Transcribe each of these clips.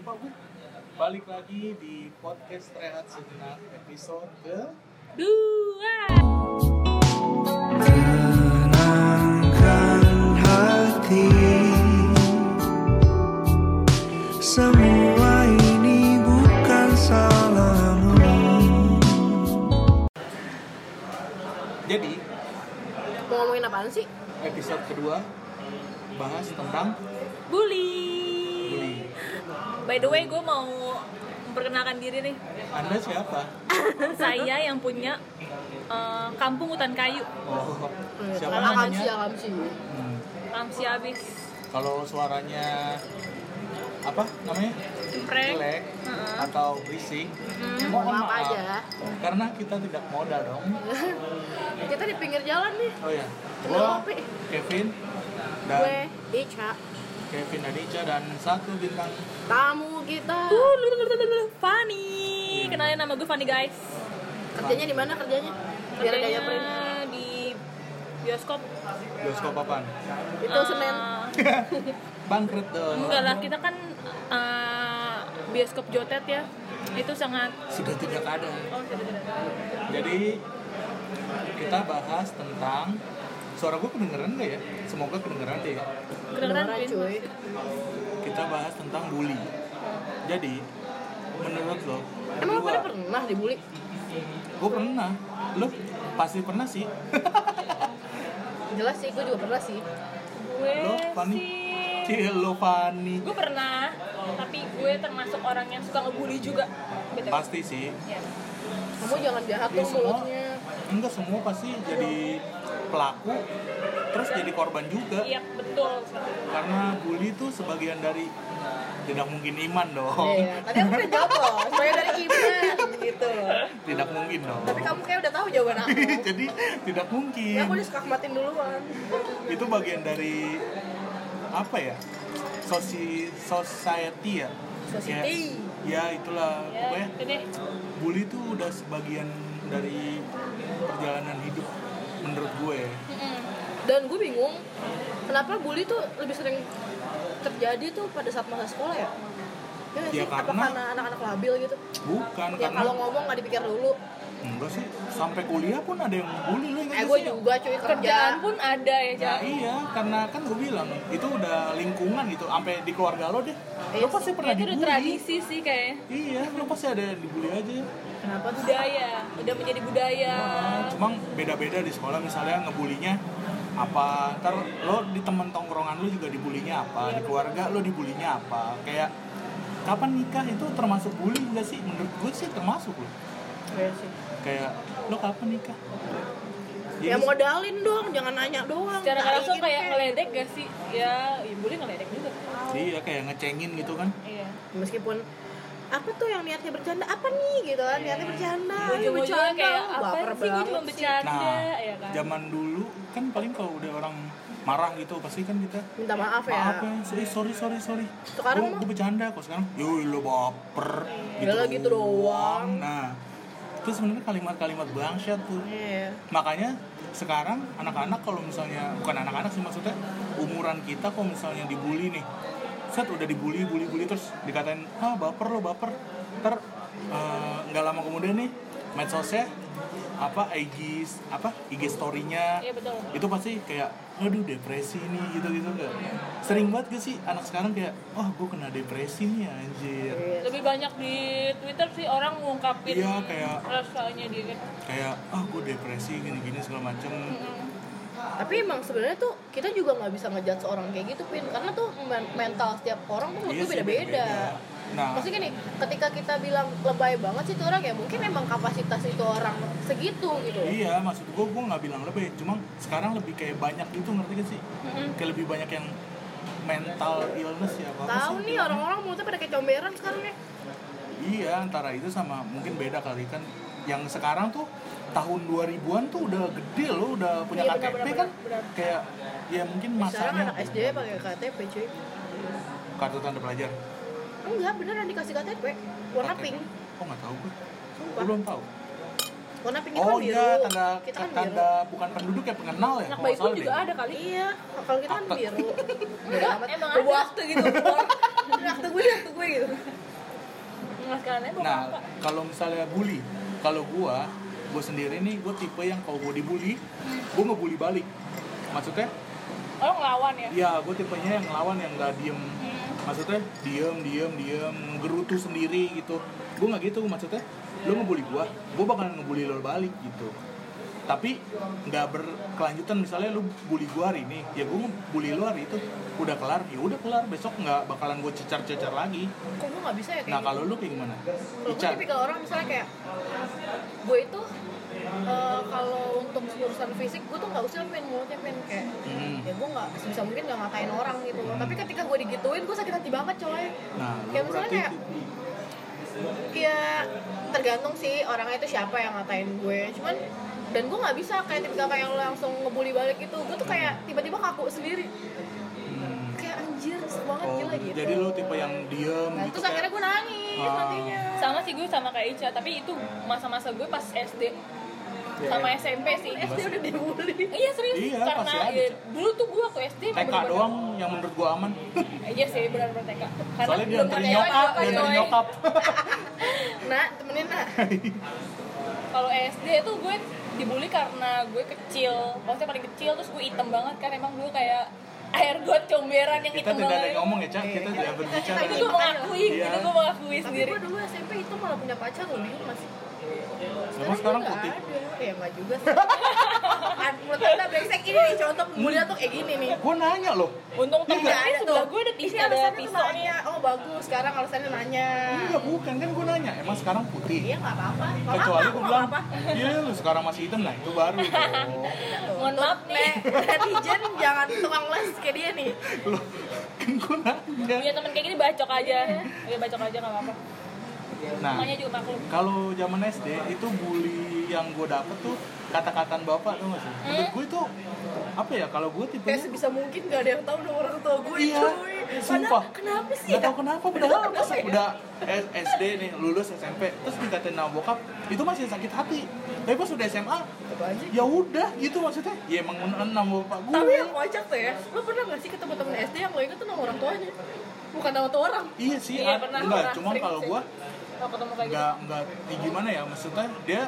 lupa gue. Balik lagi di podcast Rehat Sejenak episode Dua. Tenangkan hati, semua ini bukan salahmu. Jadi Mau ngomongin apaan sih? episode kedua bahas tentang Bully. bully. By the way, gue mau memperkenalkan diri nih. Anda siapa? Saya yang punya kampung hutan kayu. Oh, siapa Akamsi, namanya? Akamsi. Hmm. Akamsi abis. Kalau suaranya apa namanya? Cempreng. Jelek atau berisik, mohon Maaf maaf aja. karena kita tidak modal dong. Kita di pinggir jalan nih. Oh ya, Minum gua kopi. Kevin dan Gue Ica. Kevin Adica dan satu bintang. Tamu kita. Fanny. Kenalin nama gue Fanny, guys. Kerjanya di mana kerjanya? Biar gaya print. Di bioskop. Bioskop apaan? Itu Senin. Bangkrut dong. Enggak lah, kita kan bioskop Jotet ya. Itu sangat Sudah tidak ada. tidak. Jadi kita bahas tentang suara gue kedengeran nggak ya? Semoga kedengeran deh ya. Kedengeran cuy. Kita bahas tentang bully. Jadi menurut lo, Emang lo berdua, pada pernah dibully? gue pernah. Lo pasti pernah sih. Jelas sih, gue juga pernah sih. Gue Lo, Fanny? sih Lo Fanny. gue pernah, tapi gue termasuk orang yang suka ngebully juga. Betul. Pasti sih. Ya. Kamu jangan jahat Ya, dong semua, mulutnya. enggak semua pasti jadi pelaku, terus jadi korban juga. Iya, betul. Karena bully itu sebagian dari tidak mungkin iman dong. Iya, tadi aku udah jawab loh, supaya dari iman gitu. Tidak mungkin dong. Tapi kamu kayak udah tahu jawaban aku. Jadi tidak mungkin. Ya aku diskakmatin duluan. Itu bagian dari apa ya? Society ya. Society. Ya itulah Ya, pokoknya itu deh. bully itu udah sebagian dari perjalanan hidup menurut gue. Dan gue bingung, kenapa bully tuh lebih sering terjadi tuh pada saat masa sekolah ya? Ya, nggak Ya, sih? Apa karena- karena anak-anak labil gitu? Bukan Ya karena kalau ngomong nggak dipikir dulu. enggak sih, sampai kuliah pun ada yang bully lo ingat Gue sih? juga cuy, kerjaan pun ada ya, Ya iya, karena kan gue bilang itu udah lingkungan gitu, sampai di keluarga lo deh. Lo pasti pernah itu udah dibully. tradisi sih kayaknya. Iya, lo pasti ada yang dibully aja. Kenapa budaya? Udah menjadi budaya. Cuma beda-beda di sekolah, misalnya ngebulinya apa, ntar lo di temen tongkrongan lo juga dibulinya apa, Iya, di keluarga lo dibulinya apa. Kayak kapan nikah itu termasuk bully nggak sih? Menurut gue sih termasuk lo. Iya sih. Kayak lo kapan nikah? Ya modalin dong, jangan nanya doang. Secara nggak langsung Taikin kayak kek. ngeledek gak sih? Ya bully ngeledek juga. Iya, kayak ngecengin gitu kan. Iya. Meskipun apa tuh yang niatnya bercanda, apa nih gitu kan, niatnya bercanda. Ayo Ujung-ujungnya bercanda. kayak apa Baper sih, gue banget cuma sih. bercanda Nah, ya kan. zaman dulu kan paling kalau udah orang marah gitu pasti kan kita Minta maaf ya. maaf ya, sorry. Sekarang mah- gue bercanda kok, sekarang yoi lo baper Udah gitu doang. Nah, itu sebenarnya kalimat-kalimat bangsat tuh. Iya. Makanya sekarang anak-anak kalau misalnya, bukan anak-anak sih maksudnya, umuran kita kalau misalnya dibully nih, set udah dibully terus dikatain baper lo baper, ntar nggak lama kemudian nih medsosnya IG story-nya Iya betul. itu pasti kayak aduh depresi nih gitu kan. Sering banget gak sih anak sekarang kayak gue kena depresi nih anjir. Lebih banyak di Twitter sih orang ngungkapin Iya, kayak- rasanya dia. Kayak gue depresi gini segala macem. Tapi emang sebenarnya tuh kita juga nggak bisa ngejudge orang kayak gitu, Pin, karena tuh mental setiap orang tuh menurut Iya gue sih, beda-beda. Nah, Maksudnya gini, ketika kita bilang lebay banget sih tuh orang, ya mungkin emang kapasitas itu orang segitu gitu. iya, maksud gue nggak bilang lebih, cuma sekarang lebih kayak banyak gitu, ngerti gak sih? Kayak lebih banyak yang mental illness ya, apa Tahu sih nih bilangnya? orang-orang mulutnya pada kayak comberan sekarang ya. Iya, antara itu sama mungkin beda kali kan. Yang sekarang tuh tahun 2000-an tuh udah gede loh, udah punya Iya, KTP benar. kan. Kayak ya mungkin Sekarang masanya anak SD pakai KTP cuy. kartu tanda pelajar. Enggak, beneran dikasih KTP warna KTP. pink. Oh nggak tahu gue. Sumpah. Gue belum tahu. Warna pink itu Oh kan biru. iya, tanda Kita kan biru. tanda bukan penduduk ya, pengenal ya. Anak kalau bayi nggak pun salah juga deh. ada kali. Iya, kalau kita kan biru. Bodo amat. Emang Bawa ada. akte gitu. Akte gue gitu. Gimana bokap Nah, Pak? kalau misalnya bully, kalau gue sendiri nih, gue tipe yang kalau gue dibully, gue ngebully balik. Maksudnya, Oh, ngelawan ya? ya gue tipenya yang ngelawan, yang nggak diem. Maksudnya diem, ngegerutu sendiri gitu. Gue nggak gitu, maksudnya lo ngebully gue bakalan ngebully lo balik gitu. Tapi nggak berkelanjutan, misalnya lu bully gue hari ini, ya gue bully lo hari itu, udah kelar, ya udah kelar, besok nggak bakalan gue cecar lagi. Kok gue nggak bisa ya kayak Nah gitu? kalau lu kayak gimana? Kalau gue Ica? tipikal orang misalnya kayak gue itu kalau untuk urusan fisik gue tuh nggak usil mulutnya kayak ya gue nggak sebisa mungkin nggak ngatain orang gitu. Tapi ketika gue digituin gue sakit hati banget coy. Nah, Kayak misalnya berarti kayak ya tergantung sih orangnya itu siapa yang ngatain gue. Cuman dan gue nggak bisa kayak tipikal kayak langsung ngebully balik gitu. Gue tuh kayak tiba-tiba kaku sendiri. Kayak anjir banget gila gitu. Jadi lu tipe yang diem Nah, gitu terus akhirnya gue nangis nantinya. Sama sih gue sama kayak Ica, tapi itu masa-masa gue pas SD sama SMP sih. SD udah dibully. Iya serius, Iya, karena pasti ada. ya, dulu tuh gue waktu SD TK doang yang menurut gua aman. Iya sih benar-benar TK. Karena Soalnya dia belum dari ada nyokap, apa-apa, dia dari coy. nyokap. Nah, temenin nah. Kalau SD tuh gue dibully karena gue kecil, maksudnya paling kecil, terus gue hitam banget kan, emang gue kayak air got comberan yang Kita hitam tidak ada banget. yang ngomong ya, Cak. Kita tidak berbicara. Itu gue mengakui, Iya. itu gue mengakui Tapi sendiri. gue dulu SMP itu malah punya pacar loh, bingung masih. Emang sekarang nggak putih. ada. Ya nggak juga sih. Kan menurut kita brengsek ini nih, contoh pembulian tuh kayak gini nih. Gua nanya loh. Untung Iya, temennya ada sebelah tuh. gue ada Ini pisau, ada alasannya tuh pisau nih. nanya, oh bagus, sekarang alasannya nanya. Enggak, bukan kan gua nanya. Emang sekarang putih? Iya nggak apa-apa. Nggak Kecuali apa-apa, gua nggak bilang, apa-apa. iya lu sekarang masih hitam, nah itu baru dong. Mohon maaf nih. Netizen jangan tukang les kayak dia nih. Loh, kan gua nanya. Punya temen kayak gini bacok aja. Ya bacok aja nggak apa-apa. Nah, Namanya juga maklum. kalau zaman SD itu bully yang gue dapet tuh kata-kataan bapak tuh nggak sih? Menurut gue itu apa ya? Kalau gue Kayak tipenya sebisa mungkin gak ada yang tahu dong orang tua gue. iya, cuy. sumpah. Padahal kenapa sih Nggak ya? tahu kenapa, padahal pas Kenapa ya? udah SD nih, lulus SMP, terus dikatain sama bokap, itu masih sakit hati. Tapi pas udah SMA, Apa aja? ya udah gitu maksudnya. Ya emang nama bapak gue. Tapi yang kocak tuh ya, lo pernah gak sih ketemu temen SD yang lo inget tuh nama orang tuanya? Bukan nama tuh orang. Iya sih, Iya, pernah, enggak, pernah, cuma sering kalau sih. gue Kalau ketemu kayak gitu. enggak gimana ya, maksudnya dia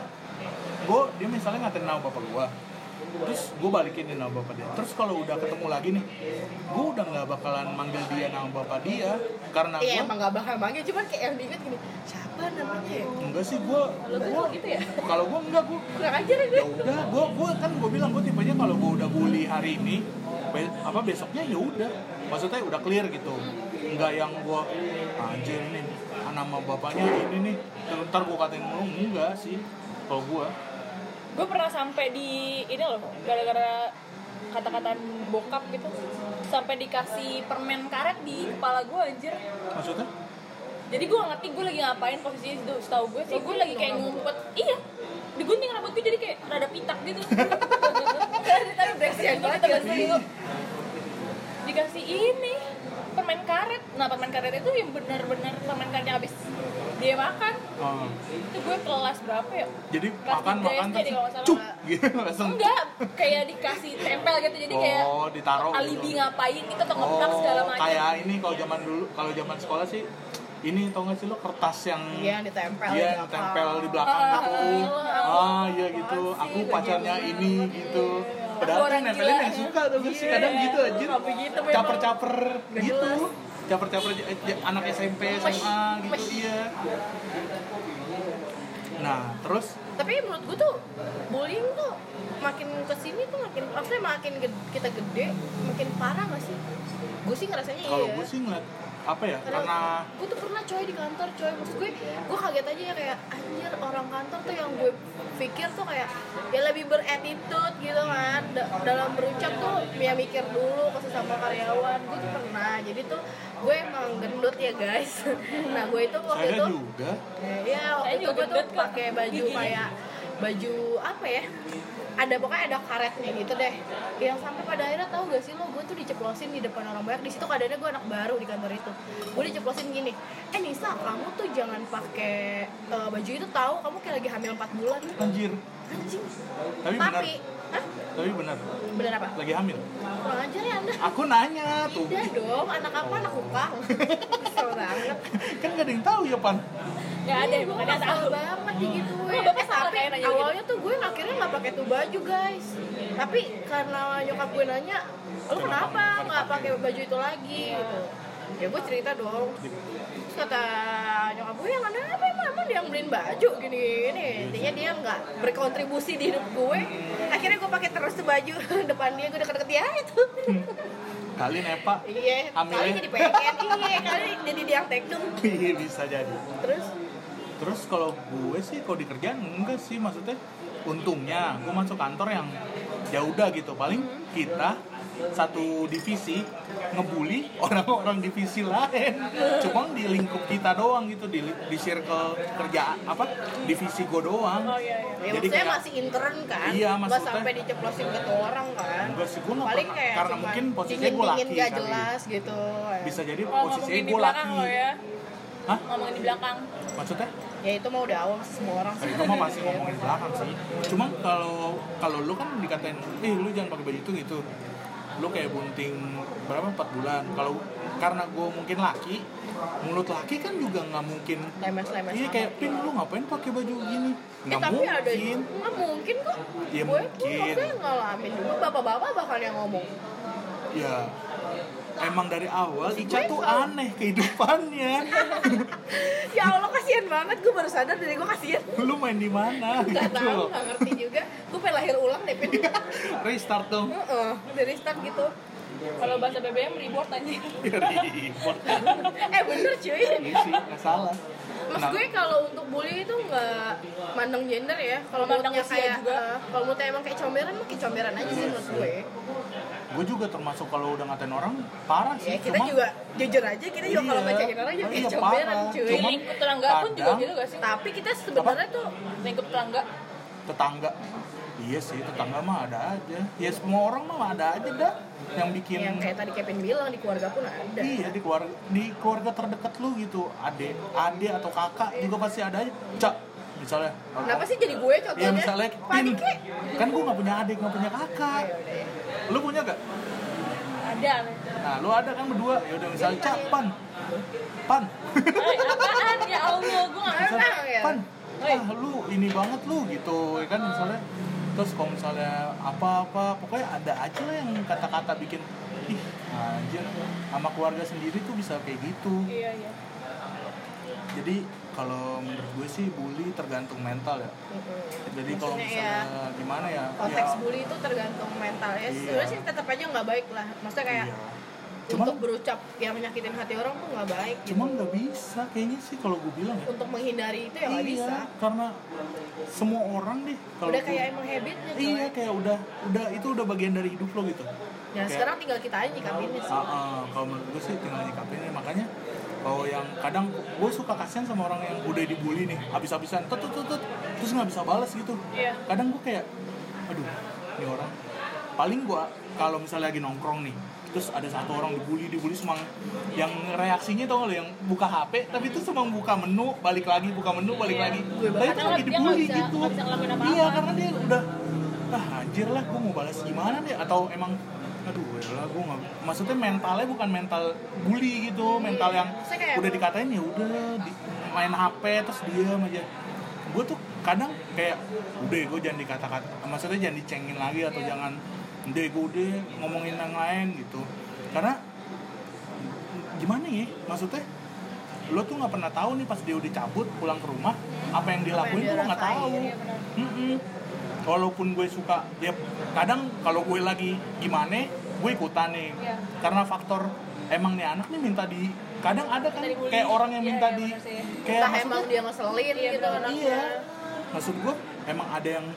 misalnya ngatain nama bapak gue, terus gue balikin di nama bapak dia. Terus kalau udah ketemu lagi nih, gue udah nggak bakalan manggil dia nama bapak dia, karena Iya gue emang gak bakal manggil, cuman kayak yang diinget gini, siapa namanya ya? enggak sih gue gitu ya? kalau gue enggak, gue Kurang ajar ya gue. ya udah gue bilang gue tipenya kalau gue udah bully hari ini besoknya ya udah, maksudnya udah clear gitu, enggak yang gue anjir nih nama bapaknya ini nih ntar gue katain mulu, enggak sih kalau gue. Gue pernah sampai di ini loh, gara-gara kata-kataan bokap gitu, sampai dikasih permen karet di kepala gue anjir. Maksudnya Jadi gue gak ngerti gue lagi ngapain posisinya itu. Setahu gue sih gue lagi kayak ngumpet. Iya, digunting rambut gue jadi kayak rada pitak gitu. Tapi brengsek banget ya sih. Dikasih ini permen karet. Nah permen karet itu yang benar-benar permen karet yang habis dia makan. Itu gue kelas berapa ya? jadi Kelas makan 3 SD terus deh kalau nggak salah. cuk gitu langsung. Enggak, kayak dikasih tempel gitu, jadi kayak ditaruh alibi gitu. ngapain gitu atau ngeplak segala macam. Kayak ini kalau zaman dulu, kalau zaman sekolah sih ini tau gak sih lo kertas yang Iya, yang ditempel iya, di belakang. tempel di belakang gitu. Iya gitu, aku pacarnya ini gitu. Padahal Orang kan nempelin gila. yang suka tuh sih kadang gitu aja. Tapi gitu memang. Caper-caper Nggak gitu. jelas. Caper-caper anak SMP, SMA gitu iya. Nah, terus Tapi menurut gue tuh bullying tuh makin kesini tuh makin kita gede makin parah gak sih? Gue sih ngerasanya iya. kalau gue sih ngeliat apa ya, karena gue tuh pernah coy di kantor coy, maksud gue kaget aja ya kayak anjir orang kantor tuh yang gue pikir tuh kayak ya lebih berattitude gitu kan dalam berucap tuh ya mikir dulu ke sesama karyawan. Gue tuh pernah, jadi tuh gue emang gendut ya guys. Nah gue itu waktu saya itu juga ya waktu Saya itu juga gue tuh gendut kok. pakai baju kayak baju apa ya, ada pokoknya ada karetnya gitu deh, yang sampai pada akhirnya tahu gak sih lo, gue tuh diceplosin di depan orang banyak. Di situ keadaannya gue anak baru di kantor itu, gue diceplosin gini, Nisa kamu tuh jangan pakai baju itu, tahu kamu kayak lagi hamil 4 bulan. anjir. Anjing. Tapi benar. Hah? Tapi benar. Bener apa? Lagi hamil. Kurang ajar ya anda. Aku nanya tuh. Tidak dong, anak apa? Anak ukang. Kesel banget. Kan gak ada yang tahu ya, Pan. Nggak ada emang nggak Kesel tahu. banget digituin. Bapak salah Tapi kayak nanya awalnya tuh gue akhirnya nggak pakai tuh baju guys. Tapi karena nyokap gue nanya, lu kenapa nggak pakai baju itu lagi gitu. Ya gue cerita dong. Terus kata nyokap gue, yang kenapa emang dia yang beliin baju gini. Intinya dia nggak berkontribusi di hidup gue. Akhirnya gue pakai terus tuh baju depan dia, gue deket-deket dia itu. Kali Nepa. Iya, Hamilnya. kali jadi pengen. Iya, kali jadi dia yang teknum. Iya, bisa jadi. Terus Kalau gue sih kalau di kerjaan enggak sih, maksudnya untungnya gue masuk kantor yang ya udah gitu, paling kita satu divisi ngebully orang-orang divisi lain, cuma di lingkup kita doang gitu, di circle kerja divisi gue doang. Oh iya. ya Jadi maksudnya kayak- masih intern kan, Iya, nggak maksudnya- sampai diceplosin ke tuh orang kan. Enggak sih, gue nggak Paling pernah, kayak karena cuman mungkin posisinya gue dingin-dingin laki nggak kali. jelas gitu. Bisa jadi Oh, posisinya ngomongin di gue belakang laki. lo ya. Hah? Ngomongin di belakang. Maksudnya? Ya itu mah udah awam sih, semua orang sih. Itu mah pasti ngomongin belakang sih. Cuma kalau lu kan dikatain, lu jangan pakai baju itu gitu. Lu kayak bunting berapa 4 bulan. Kalau karena gue mungkin laki, mulut laki kan juga nggak mungkin. Lemes-lemes Iya amat. kayak Pin, lu ngapain pakai baju gini? Nggak Tapi ada mungkin. nggak mungkin kok. Ya gue mungkin. maksudnya ngalamin juga, bapak-bapak bakal yang ngomong. Ya emang dari awal Ica tuh aneh kehidupannya. Ya Allah, kasihan banget, gue baru sadar diri gue kasihan. Lu main di mana Gak gitu tahu, loh. gak ngerti juga. Gue pengen lahir ulang deh, Pin. Restart dong. Dari start gitu. Kalau bahasa BBM reward aja. Report. Bener cuy. Iya sih, nggak salah. Maksud gue kalau untuk bully itu nggak mandang gender ya. Kalau Mandang menurutnya usia kayak juga. kalau menurutnya emang kayak comberan mah kayak comberan aja sih menurut gue. Gue juga termasuk kalau udah ngatain orang parah sih. Ya kita Cuma- juga jujur aja, kita juga kalau Iya. ngajakin orang juga kayak Iya, comberan parah. cuy. Di lingkup tetangga pun juga kadang- gitu gak sih? Tapi kita sebenarnya tuh Lingkup tetangga. tetangga. Iya sih, tetangga mah ada aja. Ya semua orang mah ada aja dah yang bikin. yang kayak tadi Kevin bilang di keluarga pun ada. Iya, di keluarga terdekat lu gitu, ade atau kakak juga pasti ada aja. Cak, misalnya. Kenapa sih jadi gue Ya contohnya? misalnya Panik Pin, kek. kan gue nggak punya adik, nggak punya kakak. Ya udah ya. Lu punya gak? Ada. Nah, lu ada kan berdua. Ya udah misalnya Cak, pan. Apaan ya Allah, gue gak ngerti. Misalnya, ya? pan. Lu ini banget lu gitu, ya kan misalnya. Terus kalau misalnya apa-apa, pokoknya ada aja lah yang kata-kata bikin ih anjir, sama keluarga sendiri tuh bisa kayak gitu. Iya. Jadi kalau menurut gue sih bully tergantung mental ya. Jadi kalau Maksudnya misalnya gimana ya? Konteks ya, bully itu tergantung mental ya. Iya. Sebenarnya sih tetap aja nggak baik lah. Maksudnya kayak iya. Cuma untuk berucap yang menyakitin hati orang tuh nggak baik. cuma gitu. nggak bisa kayaknya sih kalau gue bilang ya. Untuk menghindari itu ya nggak Iya, bisa. karena semua orang nih kalau Udah gue- kayak emang habitnya coy. iya kayak udah itu udah bagian dari hidup lo gitu. Ya Kayak- sekarang tinggal kita aja nyikapinnya sih. Kalau menurut gue sih tinggal nyikapinnya, makanya kalau yang kadang gue suka kasihan sama orang yang udah dibully nih habis-habisan tut terus nggak bisa balas gitu. Iya. Kadang gue kayak aduh ini orang, paling gue kalau misalnya lagi nongkrong nih terus ada satu orang dibully semang yang reaksinya tau gak lo yang buka HP tapi itu semang buka menu balik lagi buka menu balik Iya. lagi Gue tapi itu Karena lagi dia dibully nggak bisa- gitu. nggak bisa ngelakuin apa-apa. Iya, karena dia udah anjir lah gue mau balas gimana nih, atau emang aduh ya lah gue nggak, maksudnya mentalnya bukan mental bully gitu, mental yang Maksudnya kayak udah dikatain ya udah main HP terus diam aja. Gue tuh kadang kayak udah gue jangan dikata-kata, maksudnya jangan dicengin lagi atau Iya. jangan gue ngomongin yang lain gitu, karena gimana ya, maksudnya lo tuh nggak pernah tahu nih pas dia udah cabut pulang ke rumah apa yang dilakuin dia tuh lo nggak rasain, tahu. iya Walaupun gue suka ya kadang kalau gue lagi gimana gue ikutan nih. Iya. Karena faktor emang nih anak nih minta di, kadang ada kan Minta dibully. kayak orang yang Iya, minta iya, di bener sih. kayak Entah maksudnya, emang dia ngeselin Iya, gitu bener. anaknya. iya, maksud gue emang ada yang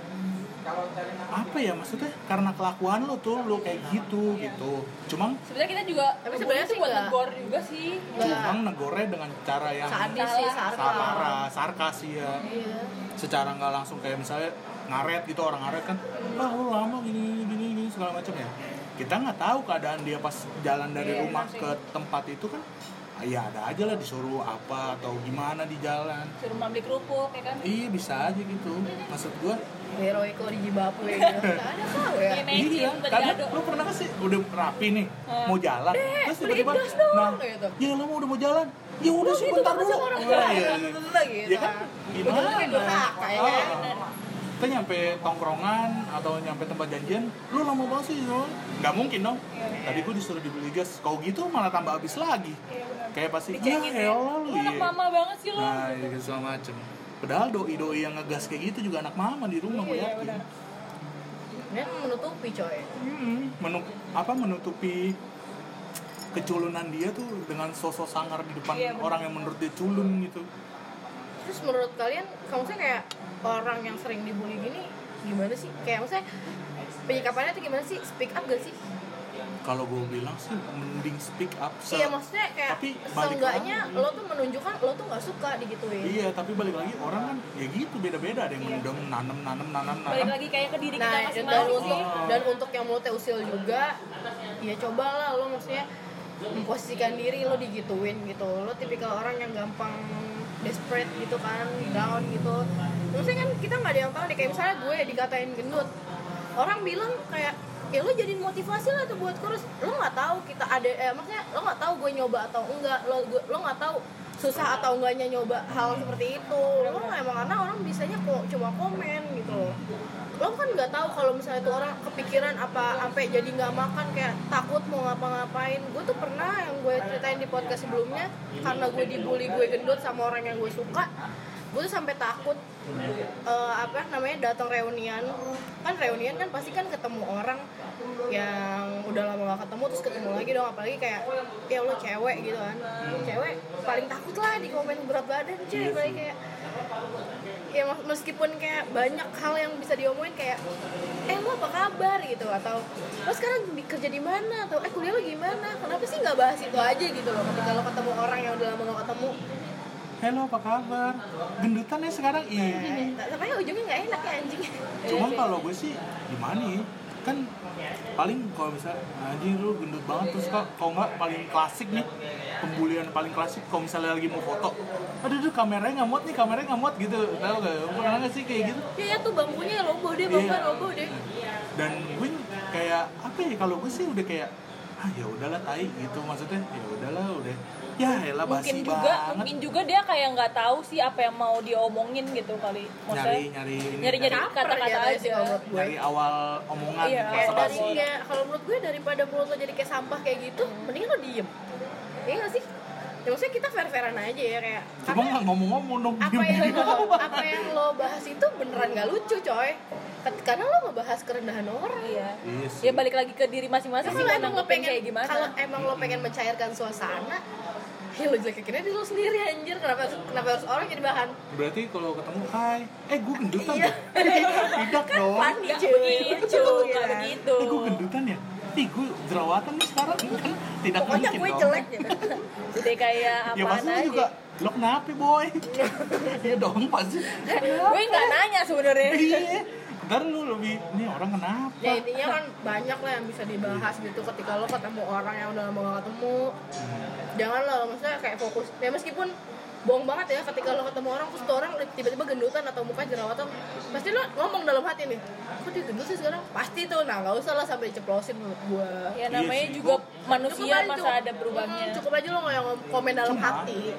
apa ya, maksudnya karena kelakuan lo tuh lo kayak gitu gitu. Cuma Sebenarnya kita juga Tapi sebenarnya itu sih buat nggak- negor juga sih. cuma negornya dengan cara yang Sadis sih, marah, sarkas ya. Iya. Secara nggak langsung kayak misalnya ngaret gitu, orang ngaret kan, lu lama gini segala macam ya. Kita nggak tahu keadaan dia pas jalan dari Iya, rumah benar sih. ke tempat itu kan. Ya ada aja lah disuruh apa atau gimana di jalan. Suruh beli kerupuk ya kan. Iya bisa aja gitu. Maksud gua Heroiko di Jibapwe gitu. Nggak ada tahu ya. Iya, Mekin, iya, tadi kadang ada. lu pernah gak sih udah rapi nih mau jalan, terus tiba-tiba beli das dong, nah, gitu. ya lu udah mau jalan, Ya udah sih bentar dulu. Orang Iya, iya. gitu. Ya kan gimana? Kayak durhaka ya kan. Kita nyampe tongkrongan atau nyampe tempat janjian, lu lama banget sih, no? Nggak mungkin dong. Tadi gue disuruh dibeli gas, kalau gitu malah tambah habis lagi. Kayak pasti, ya elah lu Anak mama banget sih lo. Nah, ya, segala macem. Padahal doi-doi yang ngegas kayak gitu juga anak mama di rumah, gue yakin. Ini menutupi coy. Menutupi keculunan dia tuh dengan sosok sangar di depan orang yang menurut dia culun gitu. Terus menurut kalian, maksudnya kayak orang yang sering dibully gini gimana sih? Kayak maksudnya penyikapannya tuh gimana sih? Speak up gak sih? Kalau gue bilang sih mending speak up. Iya maksudnya kayak tapi seenggaknya lo tuh menunjukkan lo tuh nggak suka digituin. Iya, tapi balik lagi orang kan ya gitu beda-beda, ada yang mendem nanam. Balik lagi kayak ke diri kita Nah, masing-masing. dan untuk yang mulutnya usil juga, ya cobalah lo maksudnya memposisikan diri lo digituin gitu. Lo tipikal orang yang gampang desperate gitu kan, down gitu. Maksudnya kan kita nggak ada yang tahu deh, kayak misalnya gue dikatain gendut, orang bilang kayak ya lo jadiin motivasi lah tuh buat kurus. Lo nggak tahu kita ada maksudnya lo nggak tahu gue nyoba atau enggak, lo nggak tahu susah atau enggaknya nyoba hal seperti itu. Lo emang karena orang bisanya kok cuma komen gitu. Lo kan nggak tahu kalau misalnya tuh orang kepikiran apa sampai jadi nggak makan, kayak takut mau ngapa-ngapain. Gue tuh pernah yang gue ceritain di podcast sebelumnya, karena gue dibully gue gendut sama orang yang gue suka, gue tuh sampai takut datang reunian kan pasti kan ketemu orang yang udah lama gak ketemu terus ketemu lagi dong, apalagi kayak ya lo cewek gitu kan, cewek paling takut lah di komen berat badan cuy, apalagi kayak ya meskipun kayak banyak hal yang bisa diomongin kayak lo apa kabar gitu, atau lo sekarang kerja di mana, atau kuliah lo gimana, kenapa sih nggak bahas itu aja gitu loh ketika lo ketemu orang yang udah lama gak ketemu. Halo, apa kabar? Gendutan ya sekarang? Iya. Tapi ujungnya nggak enak ya anjing. Cuma kalau gue sih gimana ya? Kan paling kalau misalnya anjing lu gendut banget, terus kalau nggak paling klasik nih, pembulian paling klasik kalau misalnya lagi mau foto, aduh kameranya nggak muat gitu, tahu nggak? Pernah nggak sih kayak gitu? Iya tuh bangkunya roboh deh, roboh deh. Dan gue kayak apa ya, kalau gue sih udah kayak ya udahlah tai gitu, maksudnya ya udahlah udah. Ya elah basi banget. Mungkin juga dia kayak nggak tahu sih apa yang mau diomongin gitu kali. Maksudnya nyari kata-kata aja. Dari awal omongan. Iya, kayak darinya kalau menurut gue daripada mulut lo jadi kayak sampah kayak gitu, mendingan lo diem. Iya nggak sih? Ya maksudnya kita fair-fairan aja ya kayak. Cuma nggak ngomong-ngomong dong. Apa yang lo bahas itu beneran nggak lucu coy. Karena lo ngebahas kerendahan orang. Iya. Ya balik lagi ke diri masing-masing sih, kalau emang lo pengen kayak gimana. Kalau emang lo pengen mencairkan suasana, ya lo jelek kayak gini lo sendiri anjir. Kenapa harus orang jadi bahan? Berarti kalau ketemu hai, gue gendutan iya. Tidak dong. Panik Nggak cuy. begitu, nggak begitu. Gue gendutan ya? Gue jerawatan nih sekarang kan tidak Pokoknya mungkin gue dong. jelek gitu. Jadi kayak Ya apaan pasti aja. juga, lo kenapa boy? Ya dong pasti. Gue nggak nanya sebenarnya. Iya. Ntar lu lebih, ini orang kenapa? Ya intinya kan banyak lah yang bisa dibahas gitu ketika lo ketemu orang yang udah lama gak ketemu. Jangan lo maksudnya kayak fokus. Ya meskipun bohong banget ya ketika lo ketemu orang terus tuh orang tiba-tiba gendutan atau muka jerawatan, pasti lo ngomong dalam hati nih, kok dia gendut sih sekarang? Pasti tuh, nah gak usah lah sampai diceplosin menurut gue. Ya namanya Iya sih, juga manusia, masa ada berubahnya. Cukup aja lo yang komen dalam hati.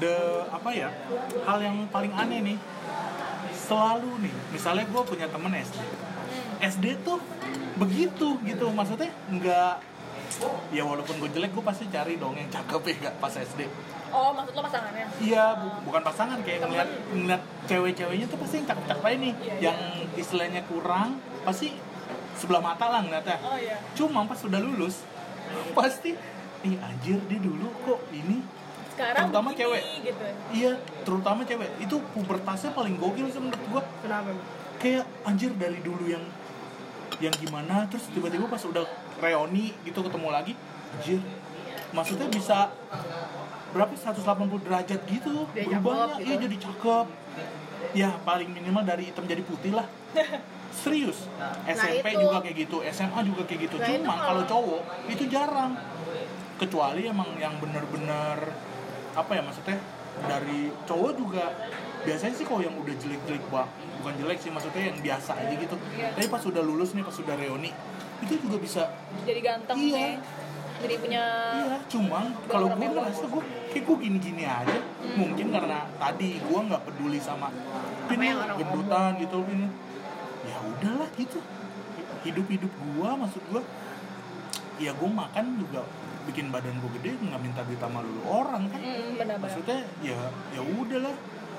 Hal yang paling aneh nih, selalu nih, misalnya gue punya temen SD tuh begitu gitu, maksudnya nggak, ya walaupun gue jelek gue pasti cari dong yang cakep ya gak pas SD. Oh, maksud lo pasangannya? Iya, bukan pasangan, kayak ngeliat cewek-ceweknya tuh pasti yang cakep-cakep aja nih, yang istilahnya kurang pasti sebelah mata lah ngeliatnya. Oh iya. Cuma pas sudah lulus pasti anjir dia dulu kok ini. Sekarang terutama begini, cewek gitu. Iya, terutama cewek itu pubertasnya paling gokil sih menurut gua. Kenapa? Kayak anjir dari dulu yang gimana, terus tiba-tiba pas udah reuni gitu ketemu lagi, anjir maksudnya bisa berapa 180 derajat gitu dia berubahnya, cakep, gitu. iya jadi cakep ya, paling minimal dari hitam jadi putih lah. Serius, SMP itu, juga kayak gitu, SMA juga kayak gitu. Nah, Cuma itu kalau cowok itu jarang, kecuali emang yang bener-bener apa ya, maksudnya dari cowok juga biasanya sih kalau yang udah jelek-jelek bukan jelek sih, maksudnya yang biasa aja gitu. Tapi pas sudah lulus nih, pas sudah reuni itu juga bisa Jadi ganteng iya nih. sendiri punya. Iya, cuma kalau gue ngerasa gue kayak gue gini-gini aja. Mungkin karena tadi gue nggak peduli sama ini yang orang gendutan gitu ini. Ya udahlah gitu. Hidup gue, maksud gue. Ya gue makan juga bikin badan gue gede, nggak minta duit sama lu orang kan. Benar-benar. Maksudnya ya udahlah.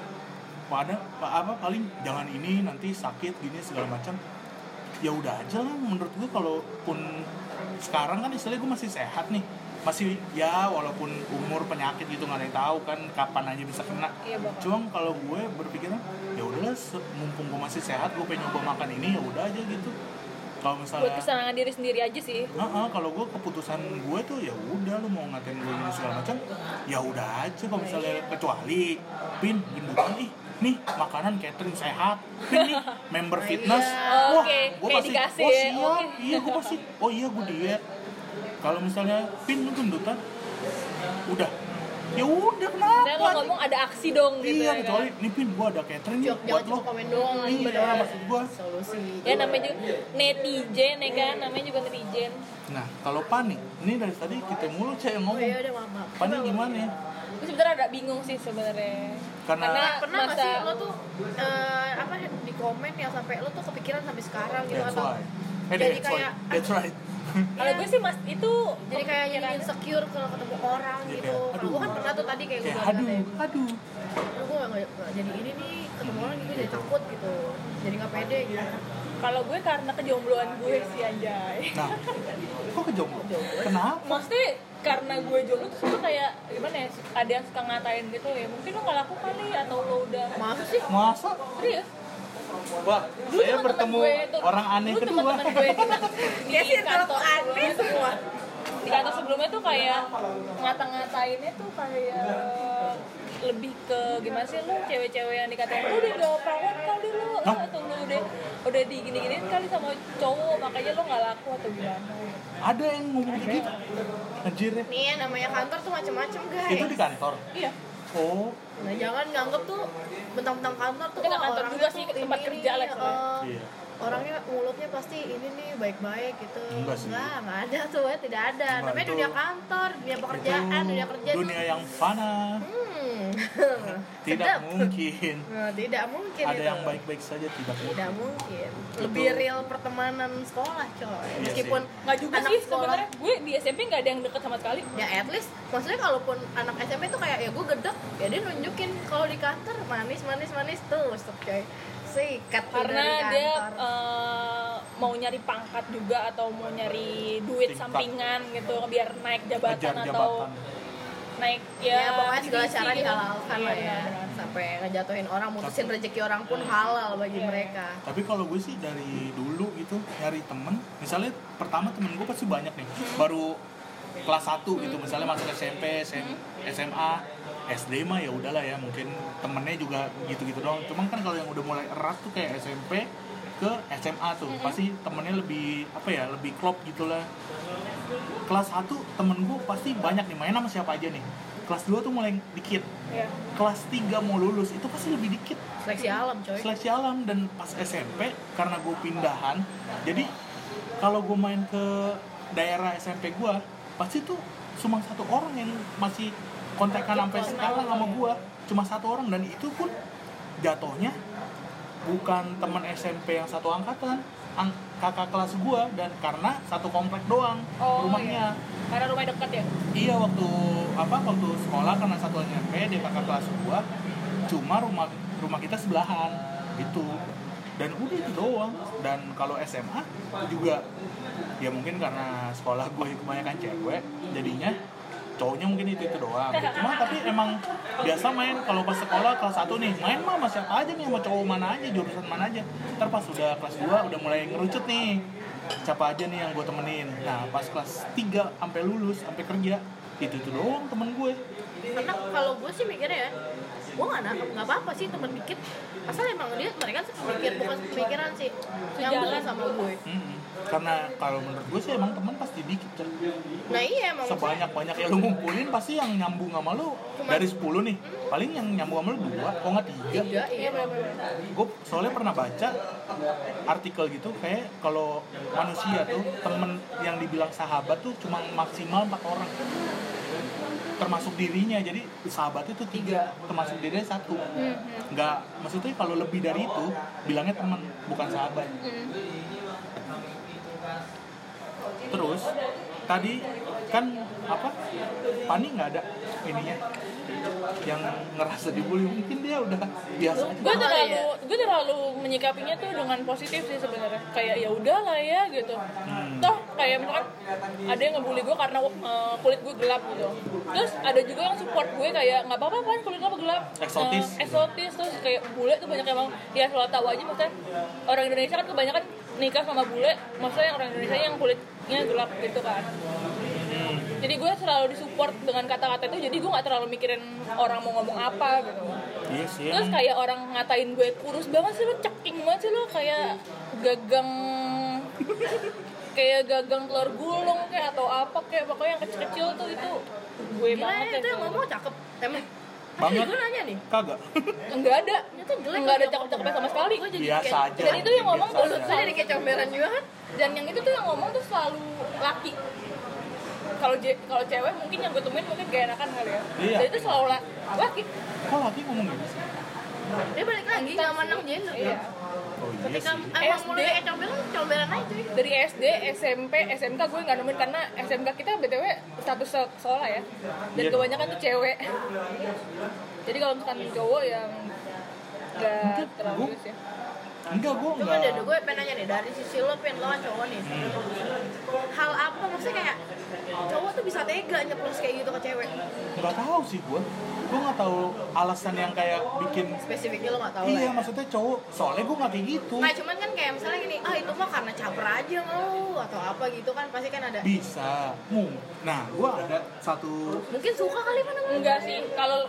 Paling jangan ini nanti sakit gini segala macam. Ya udah aja lah menurut gue. Kalaupun sekarang kan istilahnya gue masih sehat nih, masih ya walaupun umur penyakit gitu nggak ada yang tahu kan kapan aja bisa kena. Iya, Cuma kalau gue berpikiran ya udahlah mumpung gue masih sehat, gue pengen nyoba makan ini, ya udah aja gitu. Kalau misalnya buat kesenangan diri sendiri aja sih. kalau gue keputusan gue tuh ya udah, lu mau ngatain gue ini segala macam ya udah aja. Kalau misalnya kecuali Pin gendutan nih makanan catering sehat, Pin nih member fitness, wah Oke, gue kayak pasti dikasih oh ya, siap, oke. iya gue pasti gue diet. Kalau misalnya Pin lu gendutan, udah ya udah kenapa? Dan lo ngomong ada aksi dong gitu. Iya, ya kecuali kan? nih Pin gue ada catering nih Jangan buat lo. cuma komen doang, Iya, bener. maksud gue. Solusi. Ya namanya juga netizen ya kan, namanya juga netizen. Nah kalau Pani, ini dari tadi kita mulu cek yang Oh ngomong. iya udah maaf. Pani gimana ya? Gue sebenernya agak bingung sih sebenarnya. Karena Pernah nggak sih lo tuh di komen yang sampai lo tuh kepikiran sampai sekarang gitu That's atau why. jadi kayak That's right. Kalau gue sih mas itu jadi kayak jadi insecure kalau ketemu orang Iya, gitu. kayak, Kalau aduh. gue kan pernah tuh tadi kayak gue Kayak bilang aduh. gue nggak jadi ini nih ketemu orang gitu jadi takut gitu, jadi nggak pede gitu. kalau gue karena kejombloan gue sih anjay. Nah, kok kejomblo? Kenapa? Maksudnya karena gue jomblo terus tuh kayak gimana ya, ada yang suka ngatain gitu ya, mungkin lo gak laku kali atau lo udah Masa sih? Masa? serius. Wah, Dulu saya teman-teman bertemu gue tuh- orang aneh dulu kedua. teman-teman gue di kantor aneh semua. di kantor sebelumnya tuh kayak ngata-ngatainnya tuh kayak lebih ke gimana sih, lu cewek-cewek yang dikatain lu udah gak perawan kali lu atau lu udah di gini-gini kali sama cowok makanya lu gak laku atau gimana. Ada yang ngomong kayak gitu? Anjir ya. Nih namanya kantor tuh macam-macam guys. Itu di kantor? Iya. Oh, Nah jangan nganggep tuh bentang-bentang kantor tuh Tapi nggak wah, kantor orangnya juga tuh sih, ini tempat nih, kerja lah sebenarnya. iya. Orangnya mulutnya pasti ini nih baik-baik gitu. Enggak sih. Nggak ada tuh ya, tidak ada. Enggak, Namanya itu- dunia kantor, dunia pekerjaan, Itu dunia kerja dunia yang fana. Tidak sedap. mungkin. Nah, tidak mungkin Ada itu. yang baik-baik saja tidak mungkin. Tidak mungkin. Lebih real pertemanan sekolah coy. Iya Meskipun Nggak juga anak sih sekolah, sebenarnya, gue di SMP nggak ada yang deket sama sekali. ya at least maksudnya kalaupun anak SMP tuh kayak ya gue gedek ya dia nunjukin. Kalau di kantor manis terus tuh coy, sikat tuh Karena dari dia kantor. mau nyari pangkat juga atau mau nyari duit Tingkat. sampingan gitu biar naik jabatan Ngejar atau jabatan. naik Ya, pokoknya segala divisi cara gitu. dihalalkan lah Iya, ya, benar. sampai ngejatuhin orang, mutusin rezeki orang pun halal bagi Iya. mereka. Tapi kalau gue sih dari dulu gitu nyari temen, misalnya pertama temen gue pasti banyak nih, baru kelas 1 gitu, misalnya masuk SMP, SMA, SD mah ya udahlah ya, mungkin temennya juga gitu-gitu doang. Cuman kan kalau yang udah mulai erat tuh kayak SMP ke SMA tuh, pasti temennya lebih apa ya, lebih klop gitulah. Kelas 1 temen gue pasti banyak nih, main sama siapa aja nih. Kelas 2 tuh mulai dikit. Iya. Kelas 3 mau lulus itu pasti lebih dikit. Seleksi alam coy. Seleksi alam. Dan pas SMP karena gue pindahan, jadi kalau gue main ke daerah SMP gue pasti tuh cuma satu orang yang masih kontekan sampai sekarang sama gue, cuma satu orang, dan itu pun jatuhnya bukan teman SMP yang satu angkatan, kakak kelas gue, dan karena satu komplek doang rumahnya. Iya. Karena rumah dekat ya. Iya, waktu sekolah karena satu SMP dia kakak kelas gua, cuma rumah kita sebelahan gitu. Dan udah itu doang. Dan kalau SMA juga ya mungkin karena sekolah gue kebanyakan cewek, jadinya cowoknya mungkin itu doang. Cuma tapi emang biasa main kalau pas sekolah kelas 1 nih, main mah sama siapa aja nih, sama cowok mana aja, jurusan mana aja. Ntar pas udah kelas 2 udah mulai ngerucut nih, siapa aja nih yang gue temenin. Nah pas kelas 3 sampai lulus, sampai kerja, itu doang temen gue. Karena kalau gue sih mikirnya ya, gue nggak apa-apa sih teman dikit, asal emang mereka mikir, bukan pemikiran sih nyambung sama gue. Karena kalau menurut gue sih emang teman pasti dikit kan. Nah iya emang Sebanyak-banyak yang lu ngumpulin pasti yang nyambung sama lu dari 10 nih, paling yang nyambung sama lu 2, kok nggak 3. iya benar-benar. Gue soalnya pernah baca artikel gitu kayak kalau manusia tuh temen yang dibilang sahabat tuh cuma maksimal 4 orang, termasuk dirinya. Jadi sahabat itu 3, termasuk dirinya 1. Nggak, maksudnya kalau lebih dari itu bilangnya teman, bukan sahabat. Terus tadi kan apa, Pani nggak ada ininya yang ngerasa dibully, mungkin dia udah biasa aja. Gue terlalu menyikapinya tuh dengan positif sih sebenarnya, kayak ya udahlah ya gitu. Toh kayak misalkan ada yang ngebully gue karena kulit gue gelap gitu, terus ada juga yang support gue kayak nggak apa-apa kan kulit lo gelap, eksotis. Terus kayak bule tuh banyak emang ya selalu tahu aja, maksudnya orang Indonesia kan kebanyakan nikah sama bule, maksudnya orang Indonesia yang kulitnya gelap gitu kan. Jadi gue selalu disupport dengan kata-kata itu, jadi gue nggak terlalu mikirin orang mau ngomong apa gitu. Iya sih. Terus kayak orang ngatain gue kurus banget sih lo, ceking banget sih lo, kayak gagang telur gulung kayak atau apa kayak pokoknya yang kecil-kecil tuh itu gue banget Itu yang ngomong cakep emang banget. Gue nanya nih, Kagak. enggak ada, itu jelek, enggak ada cakep-cakepnya sama sekali. Gue jadi Biasa kayak, aja. Dan itu yang ngomong Biasa tuh aja. gue jadi kayak comberan juga kan. Dan yang itu tuh yang ngomong tuh selalu laki. Kalau cewek mungkin yang gue temuin mungkin gak enakan kali ya. Iya. Dan itu selalu laki. Kok laki ngomong gitu sih? Dia balik lagi nggak menang gender Iya. Oh iya ketika sih. emang SD. mulai kayak comberan aja cuy. Dari SD, SMP, SMK gue nggak nemuin karena SMK kita BTW status sekolah ya. Dan Iya. kebanyakan tuh cewek. Jadi kalau misalkan cowok yang nggak terlalu Gue- ya. Enggak, gue Coba enggak. deh, gue pengen nanya nih, dari sisi lo kan cowok nih, hal apa maksudnya kayak cowok tuh bisa tega nyeplos kayak gitu ke cewek? Nggak tahu sih gue nggak tahu alasan yang kayak bikin. Spesifiknya lo nggak tahu lah Iya, ya. maksudnya cowok, soalnya gue nggak kayak gitu. Nah cuman kan kayak misalnya gini, itu mah karena caper aja mau atau apa gitu kan, pasti kan ada. Bisa, nah gue ada satu. Mungkin suka kali mana Enggak sih, kalau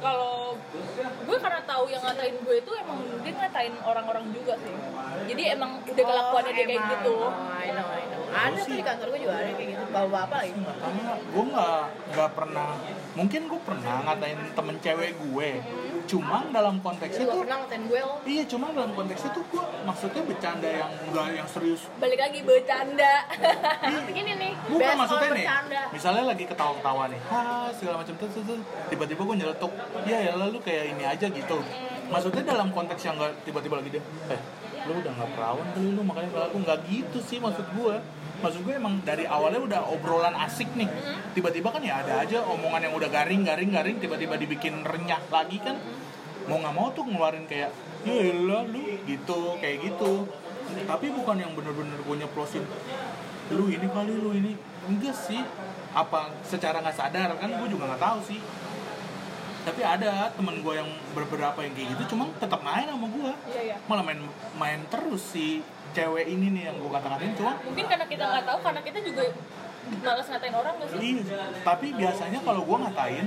gue karena tahu yang ngatain gue itu emang dia ngatain orang-orang juga sih. Jadi emang udah kelakuannya dia kayak gitu. I know. Ada tuh di kantor gue juga ada kayak gitu, bapak-bapak lagi. Gue nggak pernah. Mungkin gue pernah ngatain temen cewek gue. Cuma dalam konteksnya Gue tuh. pernah ngatain gue lo. Iya, cuma dalam konteksnya tuh gue maksudnya bercanda yang enggak yang serius. Balik lagi bercanda. Tapi gini nih, Bukan best maksudnya kalau nih, bercanda. misalnya lagi ketawa-ketawa nih, segala macam tuh, tiba-tiba gue nyeletuk, ya lalu kayak ini aja gitu. Maksudnya dalam konteks yang nggak tiba-tiba lagi dia, lu udah nggak perawan kali lu, makanya kalau aku nggak gitu sih maksud gue. Maksud gue emang dari awalnya udah obrolan asik nih, tiba-tiba kan ya ada aja omongan yang udah garing, tiba-tiba dibikin renyah lagi kan, mau nggak mau tuh ngeluarin kayak, ya elah lu gitu, kayak gitu. Tapi bukan yang bener-bener gue nyeplosin, lu ini kali, lu ini, enggak sih. Apa secara nggak sadar kan, gue juga nggak tahu sih. Tapi ada temen gue yang beberapa yang kayak gitu, cuma tetap main sama gue. Iya. Malah main terus si cewek ini nih yang gue kata-katain, cuma Mungkin karena kita nggak tahu, karena kita juga malas ngatain orang nggak sih? iya. Tapi biasanya kalau gue ngatain,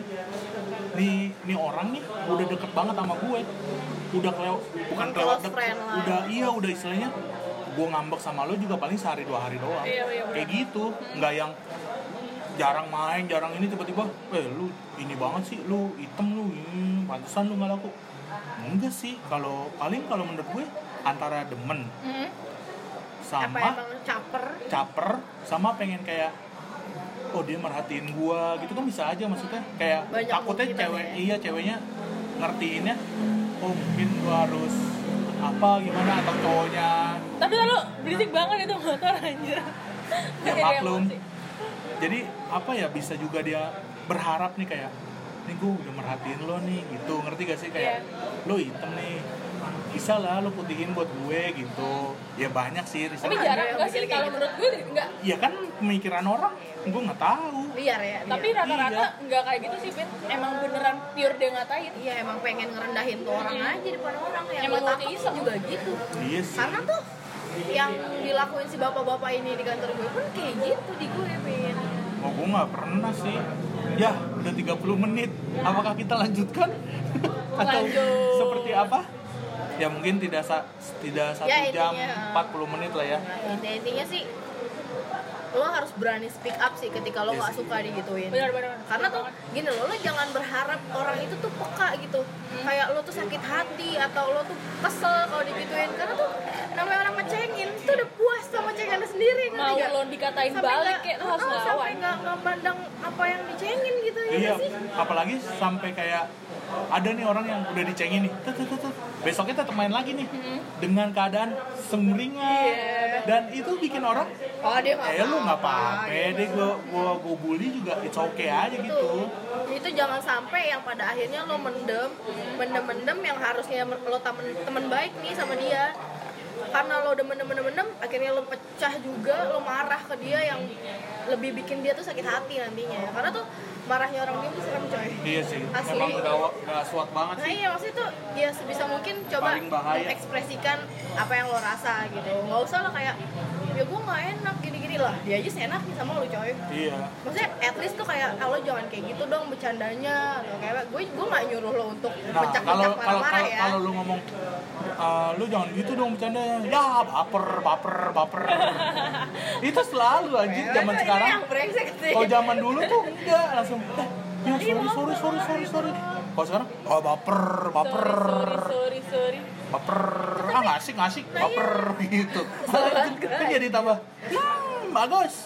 nih orang nih udah deket banget sama gue, bukan kelewat Close friend lah. udah istilahnya gue ngambek sama lo juga paling sehari 2 hari doang. Iya, Kayak gitu, nggak yang jarang main, jarang ini tiba-tiba, lu ini banget sih, lu hitam lu, pantesan lu nggak laku. Enggak sih, kalau menurut gue antara demen Apa sama emang caper? sama pengen kayak, oh dia merhatiin gua gitu kan bisa aja, maksudnya kayak Banyak takutnya kemungkinan ceweknya ngertiinnya, oh mungkin gua harus apa gimana, atau cowoknya Tapi lalu berisik banget itu motor anjir. ya Kayak maklum. emosi. Jadi apa ya, bisa juga dia berharap nih kayak, nih gua udah merhatiin lo nih gitu, ngerti gak sih, kayak lo hitam nih, bisa lah lo putihin buat gue gitu. Ya banyak sih riset. Tapi Ada jarang yang nggak mikir sih, kayak kalau gitu. menurut gue nggak. Ya kan pemikiran orang, gue nggak tahu. Liar ya. Tapi liar. rata-rata nggak kayak gitu sih, Pin. Emang beneran pure dia ngatain. Iya emang pengen ngerendahin tuh orang aja depan orang, yang Emang gue mau tangkap iseng. juga gitu. Iya sih. Karena tuh yang dilakuin si bapak-bapak ini di kantor gue pun kayak gitu di gue, Pin. Oh, gue nggak pernah sih. Ya, udah 30 menit. Apakah kita lanjutkan? Atau Lanjut. seperti apa? Ya mungkin tidak 1 Ya, jam intinya, 40 menit lah ya. Intinya sih lo harus berani speak up sih ketika lo Yes. nggak suka digituin. Benar. Karena tuh gini lo jangan berharap orang itu tuh peka gitu. Kayak lo tuh sakit hati atau lo tuh kesel kalau digituin. Karena tuh namanya orang ngecengin tuh udah puas sama cengannya sendiri. Mau ngerti nggak? lo dikatain Sampai balik nggak- kayak tuh harus sampai lawan. nggak pandang apa yang dicengin gitu ya Iya, nggak sih. apalagi sampai kayak ada nih orang yang udah dicengin nih, tut. Besoknya tetap main lagi nih dengan keadaan sumringah dan itu bikin orang, Oh dia nggak lu nggak apa-apa, deh gua bully juga it's okay aja gitu. Itu jangan sampai yang pada akhirnya lo mendem yang harusnya lo temen baik nih sama dia, karena lo udah mendem akhirnya lo pecah juga, lo marah ke dia yang lebih bikin dia tuh sakit hati nantinya. Karena tuh marahnya orang dia tuh serem coy. Iya sih, Asli. emang udah suat banget Nah sih. iya maksudnya tuh ya sebisa mungkin coba Paling bahaya. mengekspresikan apa yang lo rasa gitu. Nggak usah lah kayak ya gue nggak enak gini-gini lah, dia aja enak nih sama lo coy. Iya. Maksudnya at least tuh kayak lo jangan kayak gitu dong bercandanya atau kayak gue nggak nyuruh lo untuk Nah, mencak-mencak marah-marah ya. kalau lu ngomong lu jangan gitu dong bercandanya. Ya, baper. Itu selalu aja zaman Itu sekarang. yang brengsek sih. Kalau zaman dulu tuh enggak langsung ya sorry. Kalau sekarang baper. Sorry. Baper. Nggak asik, baper gitu. Kan jadi tambah bagus.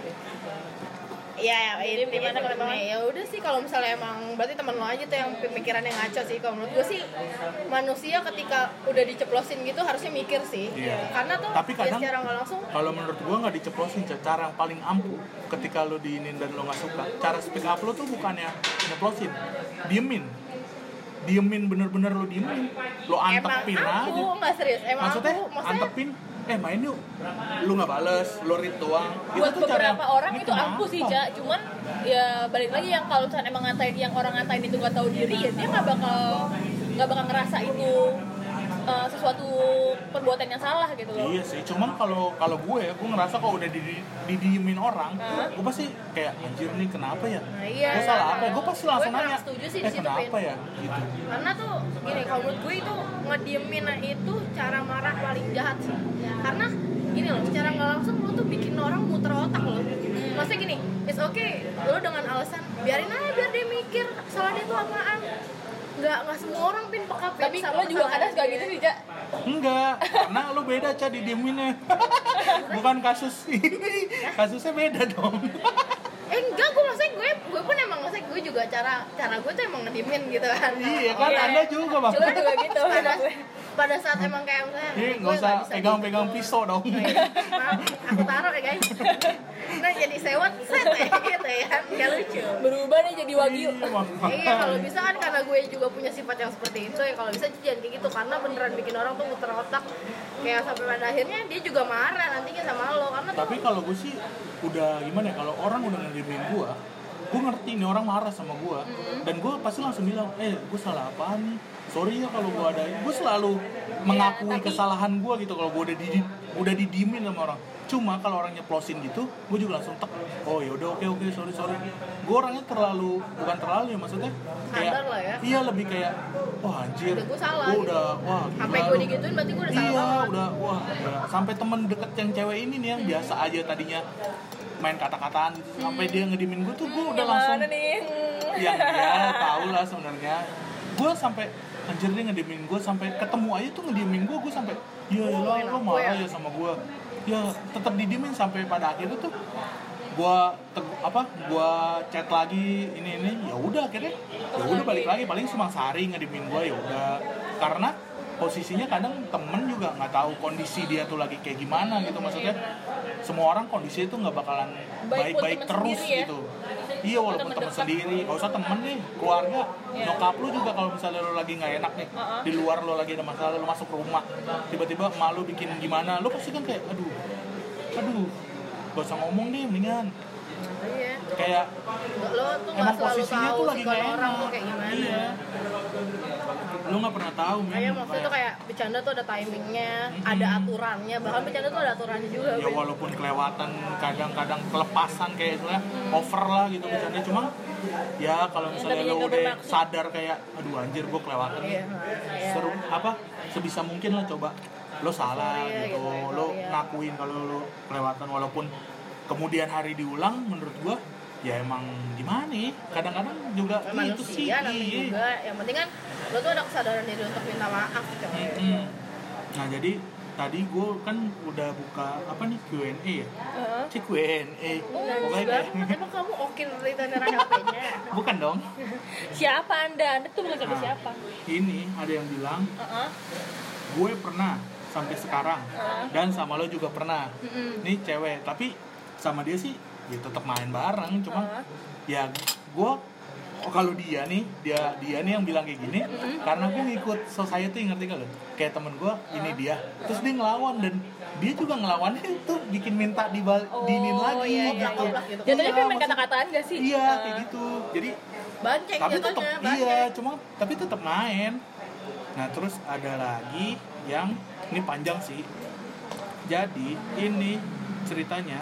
Ya ini gimana kalau teman? ya udah sih kalau misalnya emang berarti temen lo aja tuh yang pemikirannya ngaco sih. Kalau menurut gue sih manusia ketika udah diceplosin gitu harusnya mikir sih. Iya. Karena tuh Tapi ya kadang secara nggak langsung kalau menurut gua nggak diceplosin, cara yang paling ampuh ketika lo diinin dan lo nggak suka, cara speak up lo tuh bukannya nyeplosin, diemin bener-bener lo diemin, lo antepin emang aja. aku nggak serius Maksudnya antepin, main yuk, lu nggak bales, lo read doang. Buat Itu tuh cara beberapa orang ini itu ampuh sih, Ca. Cuman ya balik lagi yang kalau misalnya emang ngatain, yang orang ngatain itu nggak tahu diri, ya dia nggak bakal ngerasa itu sesuatu perbuatan yang salah gitu loh. Iya sih, cuman kalau gue ngerasa kalau udah didiemin orang, gue pasti kayak anjir nih kenapa ya? Nah, iya. Gue salah apa? Gue pasti langsung Gue kurang nanya. setuju sih di situ, Kenapa Pin. ya? Gitu. Karena tuh gini, kalau menurut gue itu ngediemin itu cara marah paling jahat sih. Karena gini loh, secara nggak langsung lo tuh bikin orang muter otak lo. Maksudnya gini, it's okay lo dengan alasan biarin aja biar dia mikir salah dia tuh apaan. Nggak semua orang pin peka Pin, Tapi sama lo juga kesalahan kadang suka dia. gitu sih, Ca. Enggak, karena lu beda Ca didieminnya. Bukan kasus ini, kasusnya beda dong. Enggak, gue pun emang maksudnya gue juga cara gue tuh emang ngediemin gitu kan. Iya kan, Anda juga Bang. Cuma juga gitu. Pada saat emang kayak misalnya Iya, gue nggak usah bisa pegang-pegang pisau dong. Maaf, aku taruh ya guys. Nah jadi sewot set ya gitu ya, nggak lucu. Berubah nih jadi wagyu. Iya kalau bisa kan karena gue juga punya sifat yang seperti itu ya, kalau bisa jangan kayak gitu karena beneran bikin orang tuh muter otak kayak sampai pada akhirnya dia juga marah nantinya sama lo karena tuh Tapi kalau gue sih udah gimana ya, kalau orang udah ngediemin gue ngerti nih orang marah sama gue, dan gue pasti langsung bilang, gue salah apaan nih? Sorry ya kalau gue ada, gue selalu mengakui tapi- kesalahan gue gitu kalau gue udah didiemin sama orang. Cuma kalau orang nyeplosin gitu, gue juga langsung tek. Oh ya udah oke sorry. Gue orangnya bukan terlalu ya, maksudnya kayak Sadar lah ya. iya lebih kayak wah anjir, Udah gue salah gue gitu. udah wah gila sampai lu. gue digituin berarti gue udah salah Iya, banget. udah sampai temen deket yang cewek ini nih yang biasa aja tadinya main kata-kataan gitu, sampai dia ngediemin gue tuh gue udah Yang langsung mana nih? yang dia tahu lah sebenarnya. Gue sampai anjir dia ngediemin gue, sampai ketemu aja tuh ngediemin gue sampai ya lo marah ya sama gue, ya tetap didiemin sampai pada akhirnya tuh gue chat lagi ini ya udah akhirnya ya udah balik lagi, paling cuma sehari ngediemin gue ya udah, karena posisinya kadang temen juga nggak tahu kondisi dia tuh lagi kayak gimana gitu, maksudnya semua orang kondisinya tuh nggak bakalan Baik pun baik-baik temen terus sendiri ya. gitu. Iya, walaupun Temen temen dekat. sendiri, nggak usah temen nih, keluarga, nyokap lu juga kalau misalnya lu lagi nggak enak nih, di luar lu lagi ada masalah, lu masuk rumah, tiba-tiba emak lu bikin gimana, lu pasti kan kayak aduh, gak usah ngomong deh, mendingan Iya. kayak Lo tuh nggak emang selalu posisinya tahu tuh lagi sikap nggak orang enak. tuh kayak gimana. Iya. Lu Lu nggak pernah tahu men. Kayak maksudnya tuh kayak bercanda tuh ada timingnya, ada aturannya, bahkan bercanda tuh ada aturannya juga. Ya walaupun kelewatan, kadang-kadang kelepasan kayak itu ya, over lah gitu bercanda, cuma ya kalau misalnya tadinya lu nggak udah bermaksud. sadar kayak aduh anjir gue kelewatan nih. Iya, iya. Seru apa sebisa mungkin lah coba lo salah Sorry, gitu, gitu, lo iya. ngakuin kalau lo kelewatan, walaupun kemudian hari diulang menurut gua ya emang gimana nih, kadang-kadang juga itu sih. Manusia nanti Iya. juga, yang penting kan lo tuh ada kesadaran diri untuk minta maaf gitu. Mm-mm. Nah jadi tadi gue kan udah buka apa nih Q&A ya, cek Q&A pokoknya kayak Emang kamu oke retainer HP-nya? bukan dong, Siapa anda tuh bukan Nah. siapa. ini ada yang bilang Heeh. gue pernah sampai sekarang dan sama lo juga pernah. Nih cewek tapi sama dia sih ya tetap main bareng, cuma ya gue kalau dia nih yang bilang kayak gini karena gue ngikut society, ngerti gak lo, kayak temen gue ini dia terus dia ngelawan dan dia juga ngelawannya itu bikin minta diinin lagi iya, gitu. gitu. Jatuhnya Iya, kayak main maksud- kata-kataan gak sih? iya kayak gitu, jadi Banceng tapi tetap jatuhnya, iya cuma tapi tetap main. Nah terus ada lagi yang ini panjang sih, jadi ini ceritanya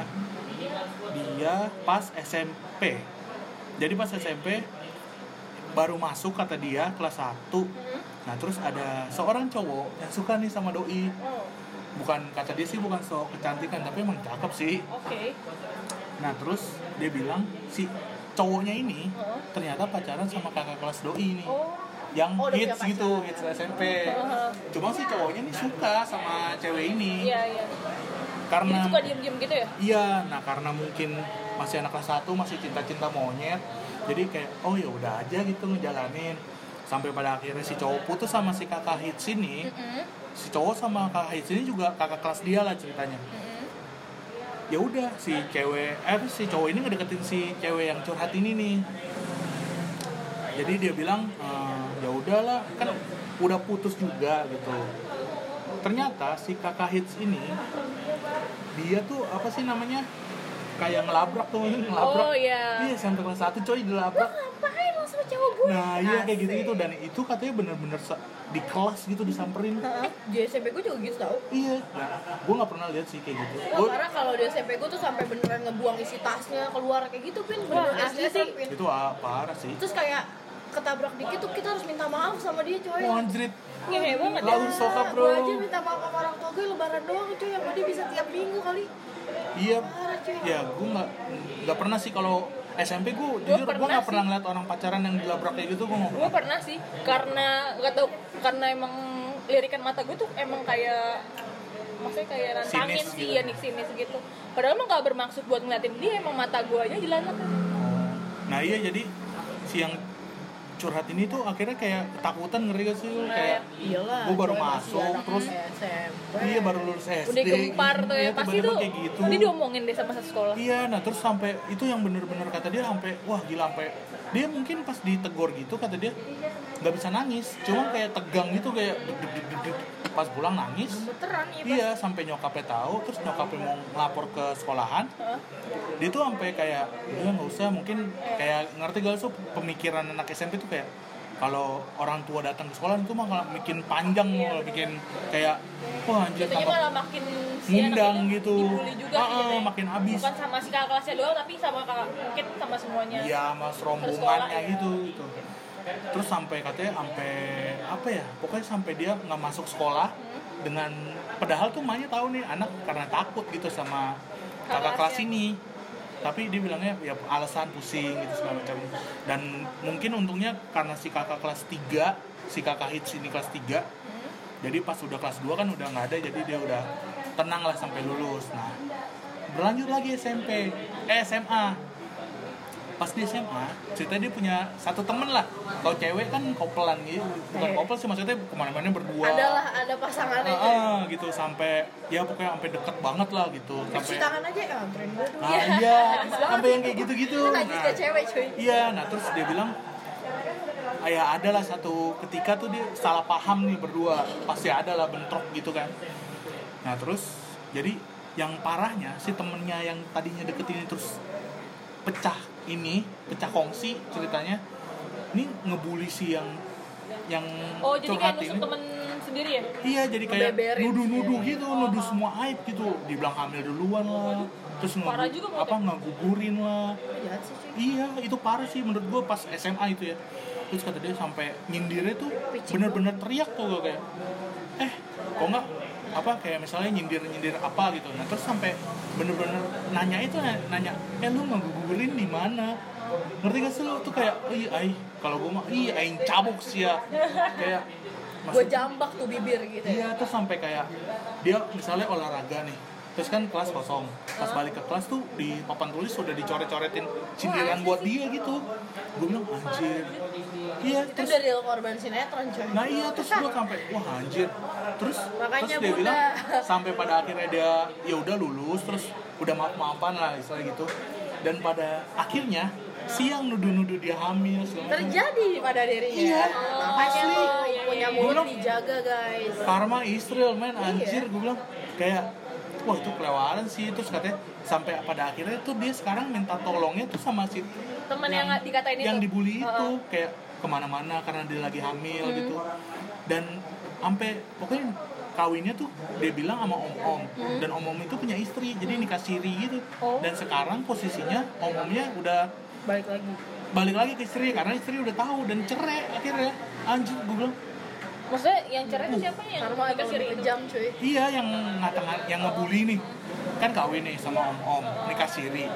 dia pas SMP, jadi pas SMP baru masuk kata dia kelas 1. Nah terus ada seorang cowok yang suka nih sama doi, bukan kata dia sih bukan soal kecantikan tapi emang cakep sih. Oke. Nah terus dia bilang si cowoknya ini ternyata pacaran sama kakak kelas doi nih, yang Oh, udah hits punya gitu, pacar. hits SMP. Cuma si cowoknya nih suka sama cewek ini Iya, iya. karena Jadi suka diem-diem gitu ya? iya, nah karena mungkin masih anak kelas 1, masih cinta-cinta monyet, jadi kayak oh ya udah aja gitu ngejalanin. Sampai pada akhirnya si cowok putus sama si kakak hits ini. Si cowok sama kakak hits ini juga kakak kelas dia lah ceritanya. Ya udah si cowok ini ngedeketin si cewek yang curhat ini nih. Jadi dia bilang ya udahlah kan udah putus juga gitu. Ternyata si kakak hits ini dia tuh apa sih namanya, kayak ngelabrak tuh, ngelabrak. Oh, iya. Iya sampai kelas 1 coy dilabrak. Ngapain lo sama cowok gue? Nah iya kayak Asik. gitu-gitu, dan itu katanya bener-bener di kelas gitu disamperin. Di SMP gue juga gitu tau. Iya, nah gue nggak pernah lihat sih kayak gitu. Wah, karena kalau di SMP gue tuh sampai beneran ngebuang isi tasnya keluar kayak gitu, Pin. Beneran Wah, asli asli sih. Pin. Itu parah sih. Terus kayak ketabrak dikit tuh kita harus minta maaf sama dia, coy. Anjrit. Ngehe banget ya. Lalu sokap bro. Gue aja minta maaf sama orang tua gue lebaran doang, coy. Yang dia bisa tiap minggu kali. Iya. Parah, cuy. Ya gue nggak pernah sih kalau SMP gue jujur gue pernah nggak sih. pernah ngeliat orang pacaran yang dilabrak kayak gitu, gue nggak Gue pernah. pernah sih, karena gak tau, karena emang lirikan mata gue tuh emang kayak maksudnya kayak nantangin Sinis sih, gitu. ya nih sinis gitu. Padahal emang gak bermaksud buat ngeliatin dia, emang mata gue aja dilanat. Nah iya jadi si yang curhat ini tuh akhirnya kayak ketakutan, ngeri gak sih lu? Kayak Iyalah. gue baru coy, masih masuk anak terus SMP. iya baru lulus SD. Udah gempar tuh ya, Iya, pasti tiba-tiba tuh kayak gitu. nanti diomongin deh sama satu sekolah. Iya, nah terus sampai itu yang bener-bener kata dia sampai wah gila, sampai dia mungkin pas ditegur gitu kata dia nggak bisa nangis, cuma kayak tegang gitu, kayak deg. Pas pulang nangis. Gemeteran iya. Iya, sampai nyokapnya tahu, terus nyokapnya mau ngelapor ke sekolahan. Dia tuh sampai kayak udah nggak usah, mungkin kayak ngerti gak sih pemikiran anak SMP tuh kayak kalau orang tua datang ke sekolah itu malah bikin panjang, malah bikin kayak wah anjir Jatuhnya tambah malah makin si ngundang anak ini gitu. dibully juga sih gitu ya. Makin abis. Bukan sama si kakak kelasnya doang, tapi sama kakak, mungkin sama semuanya. Iya, mas Sekolah, rombongannya ya. gitu. Terus sampai katanya sampai apa ya? Pokoknya sampai dia nggak masuk sekolah dengan padahal tuh emaknya tahu nih anak karena takut gitu sama kakak kelas ini. Tapi dia bilangnya ya alasan pusing gitu segala macam. Dan mungkin untungnya karena si kakak kelas 3, si kakak hits ini kelas 3. Jadi pas udah kelas 2 kan udah nggak ada, jadi dia udah tenang lah sampai lulus. Nah, berlanjut lagi SMA. Pas di SMA, cerita dia punya satu temen lah. Kalau cewek kan kopelan gitu, bukan kopel sih, maksudnya kemana-mana berdua. Ada pasangannya. Gitu sampai ya pokoknya sampai deket banget lah gitu. Cuci Sampai tangan aja ya, anterin gue dulu. iya, sampai yang kayak gitu-gitu. Kan najis ke cewek, cuy. Iya, nah terus dia bilang ya adalah satu ketika tuh dia salah paham nih berdua, pasti ada lah bentrok gitu kan. Nah terus jadi yang parahnya si temennya yang tadinya deketin ini terus pecah kongsi ceritanya, ini ngebully si yang yang Oh, jadi kayak curhatin. nusuk temen sendiri ya? Iya, jadi kayak Beberin. nuduh-nuduh gitu, nuduh semua aib gitu. Dibilang hamil duluan lah, terus Parah juga menurut ngegugurin lah. Jahat sih cuy. Iya, itu parah sih menurut gue pas SMA itu ya. Terus kata dia sampai nyindirnya tuh Picik bener-bener teriak tuh gue kayak, kok nggak apa kayak misalnya nyindir apa gitu. Nah terus sampai bener-bener nanya itu nanya, lu ngegugurin di mana? Ngerti gak sih lu tuh kayak, kalau gue mah aing cabuk sih ya. Kayak Gue jambak tuh bibir gitu. iya, terus sampai kayak dia misalnya olahraga nih, terus kan kelas kosong, pas balik ke kelas tuh di papan tulis udah dicoret-coretin sindiran buat dia gitu. Gue bilang anjir. Iya, Itu terus dari korban sinetron coy. nah iya, terus gue sampai wah anjir. Terus Makanya dia Bunda. bilang sampai pada akhirnya dia ya udah lulus, terus udah maaf-maafan lah istilah gitu. Dan pada akhirnya siang nuduh-nuduh dia hamil segala macam. Terjadi pada dirinya. Iya. Makanya Asli. tuh punya mulut Belum. dijaga guys. Karma Israel men, anjir. Iya. Gue bilang kayak wah itu kelewatan sih. Terus katanya sampai pada akhirnya tuh dia sekarang minta tolongnya tuh sama si Temen yang dikatain yang itu? dibully itu kayak kemana-mana karena dia lagi hamil gitu. Dan sampai pokoknya kawinnya tuh dia bilang sama om-om, dan om-om itu punya istri jadi nikah siri gitu. Dan sekarang posisinya om-omnya udah balik lagi ke istri karena istri udah tahu dan cerai akhirnya. Anjir, gue bilang Maksudnya yang cerai itu siapa yang Karma emang dikasih lebih itu? kejam cuy. iya, yang ngebully nih kan kawin nih sama om-om nikah siri,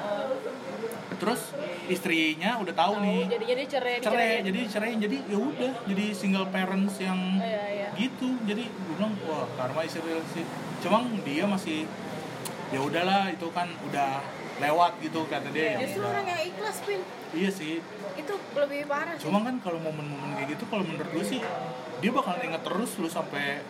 terus istrinya udah tahu nih Jadinya dia cerai. jadi dicerain, jadi ya udah jadi single parents yang Iya. gitu. Jadi gue bilang wah karma Israel sih, cuma dia masih ya udahlah itu kan udah lewat gitu kata dia. Ya Justru udah. orang yang ikhlas Pin. Iya sih, Itu lebih parah sih. cuma kan kalau momen-momen kayak gitu kalau menurut gue sih dia bakal inget terus lu sampai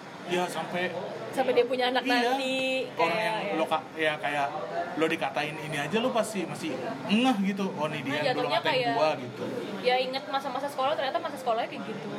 Sampai dia punya anak iya, nanti. orang yang lo kayak lo dikatain ini aja lo pasti masih ngeh gitu. Oh nih dia yang dulu jatuhnya ngatain kayak- gua gitu. Ya inget masa-masa sekolah, ternyata masa sekolahnya kayak gitu.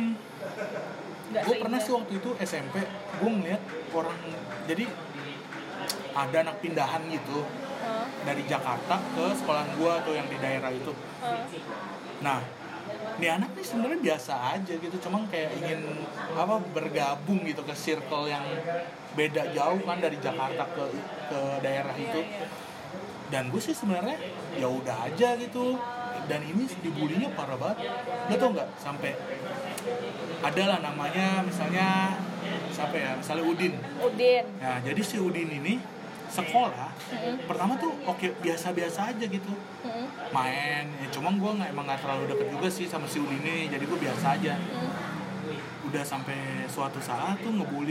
Nggak Gue pernah seindah. sih waktu itu SMP gue ngeliat orang, jadi ada anak pindahan gitu dari Jakarta ke sekolahan gue tuh yang di daerah itu. Nah, nih anak nih sebenarnya biasa aja gitu, cuma kayak ingin bergabung gitu ke circle yang beda jauh kan dari Jakarta ke daerah itu. Dan gue sih sebenarnya ya udah aja gitu. Dan ini dibulinya parah banget. Lo tau nggak sampai adalah namanya misalnya siapa ya? Misalnya Udin. Nah, jadi si Udin ini sekolah pertama tuh oke biasa-biasa aja gitu. Main, ya cuma gue emang nggak terlalu deket juga sih sama si Udin ini, jadi gue biasa aja. Udah sampai suatu saat tuh ngebully.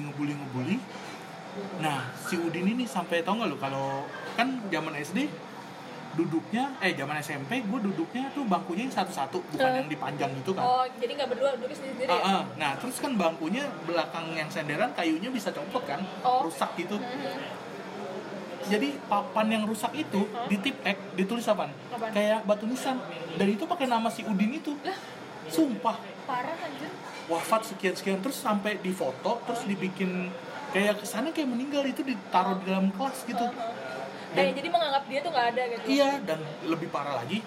Nah, si Udin ini sampai tau nggak lo kalau kan zaman SD duduknya zaman SMP gue duduknya tuh bangkunya yang satu-satu bukan yang dipanjang gitu kan. Oh, jadi nggak berdua, duduk sendiri ya? Nah, terus kan bangkunya belakang yang senderan kayunya bisa copot kan, rusak gitu. Jadi papan yang rusak itu di tip-ek ditulis apaan? Kayak batu nisan. Dan itu pakai nama si Udin itu. Sumpah. Parah anjir. Wafat sekian-sekian, terus sampai difoto, terus dibikin kayak kesana kayak meninggal, itu ditaruh di dalam kelas gitu. Jadi menganggap dia tuh nggak ada gitu. Iya, dan lebih parah lagi,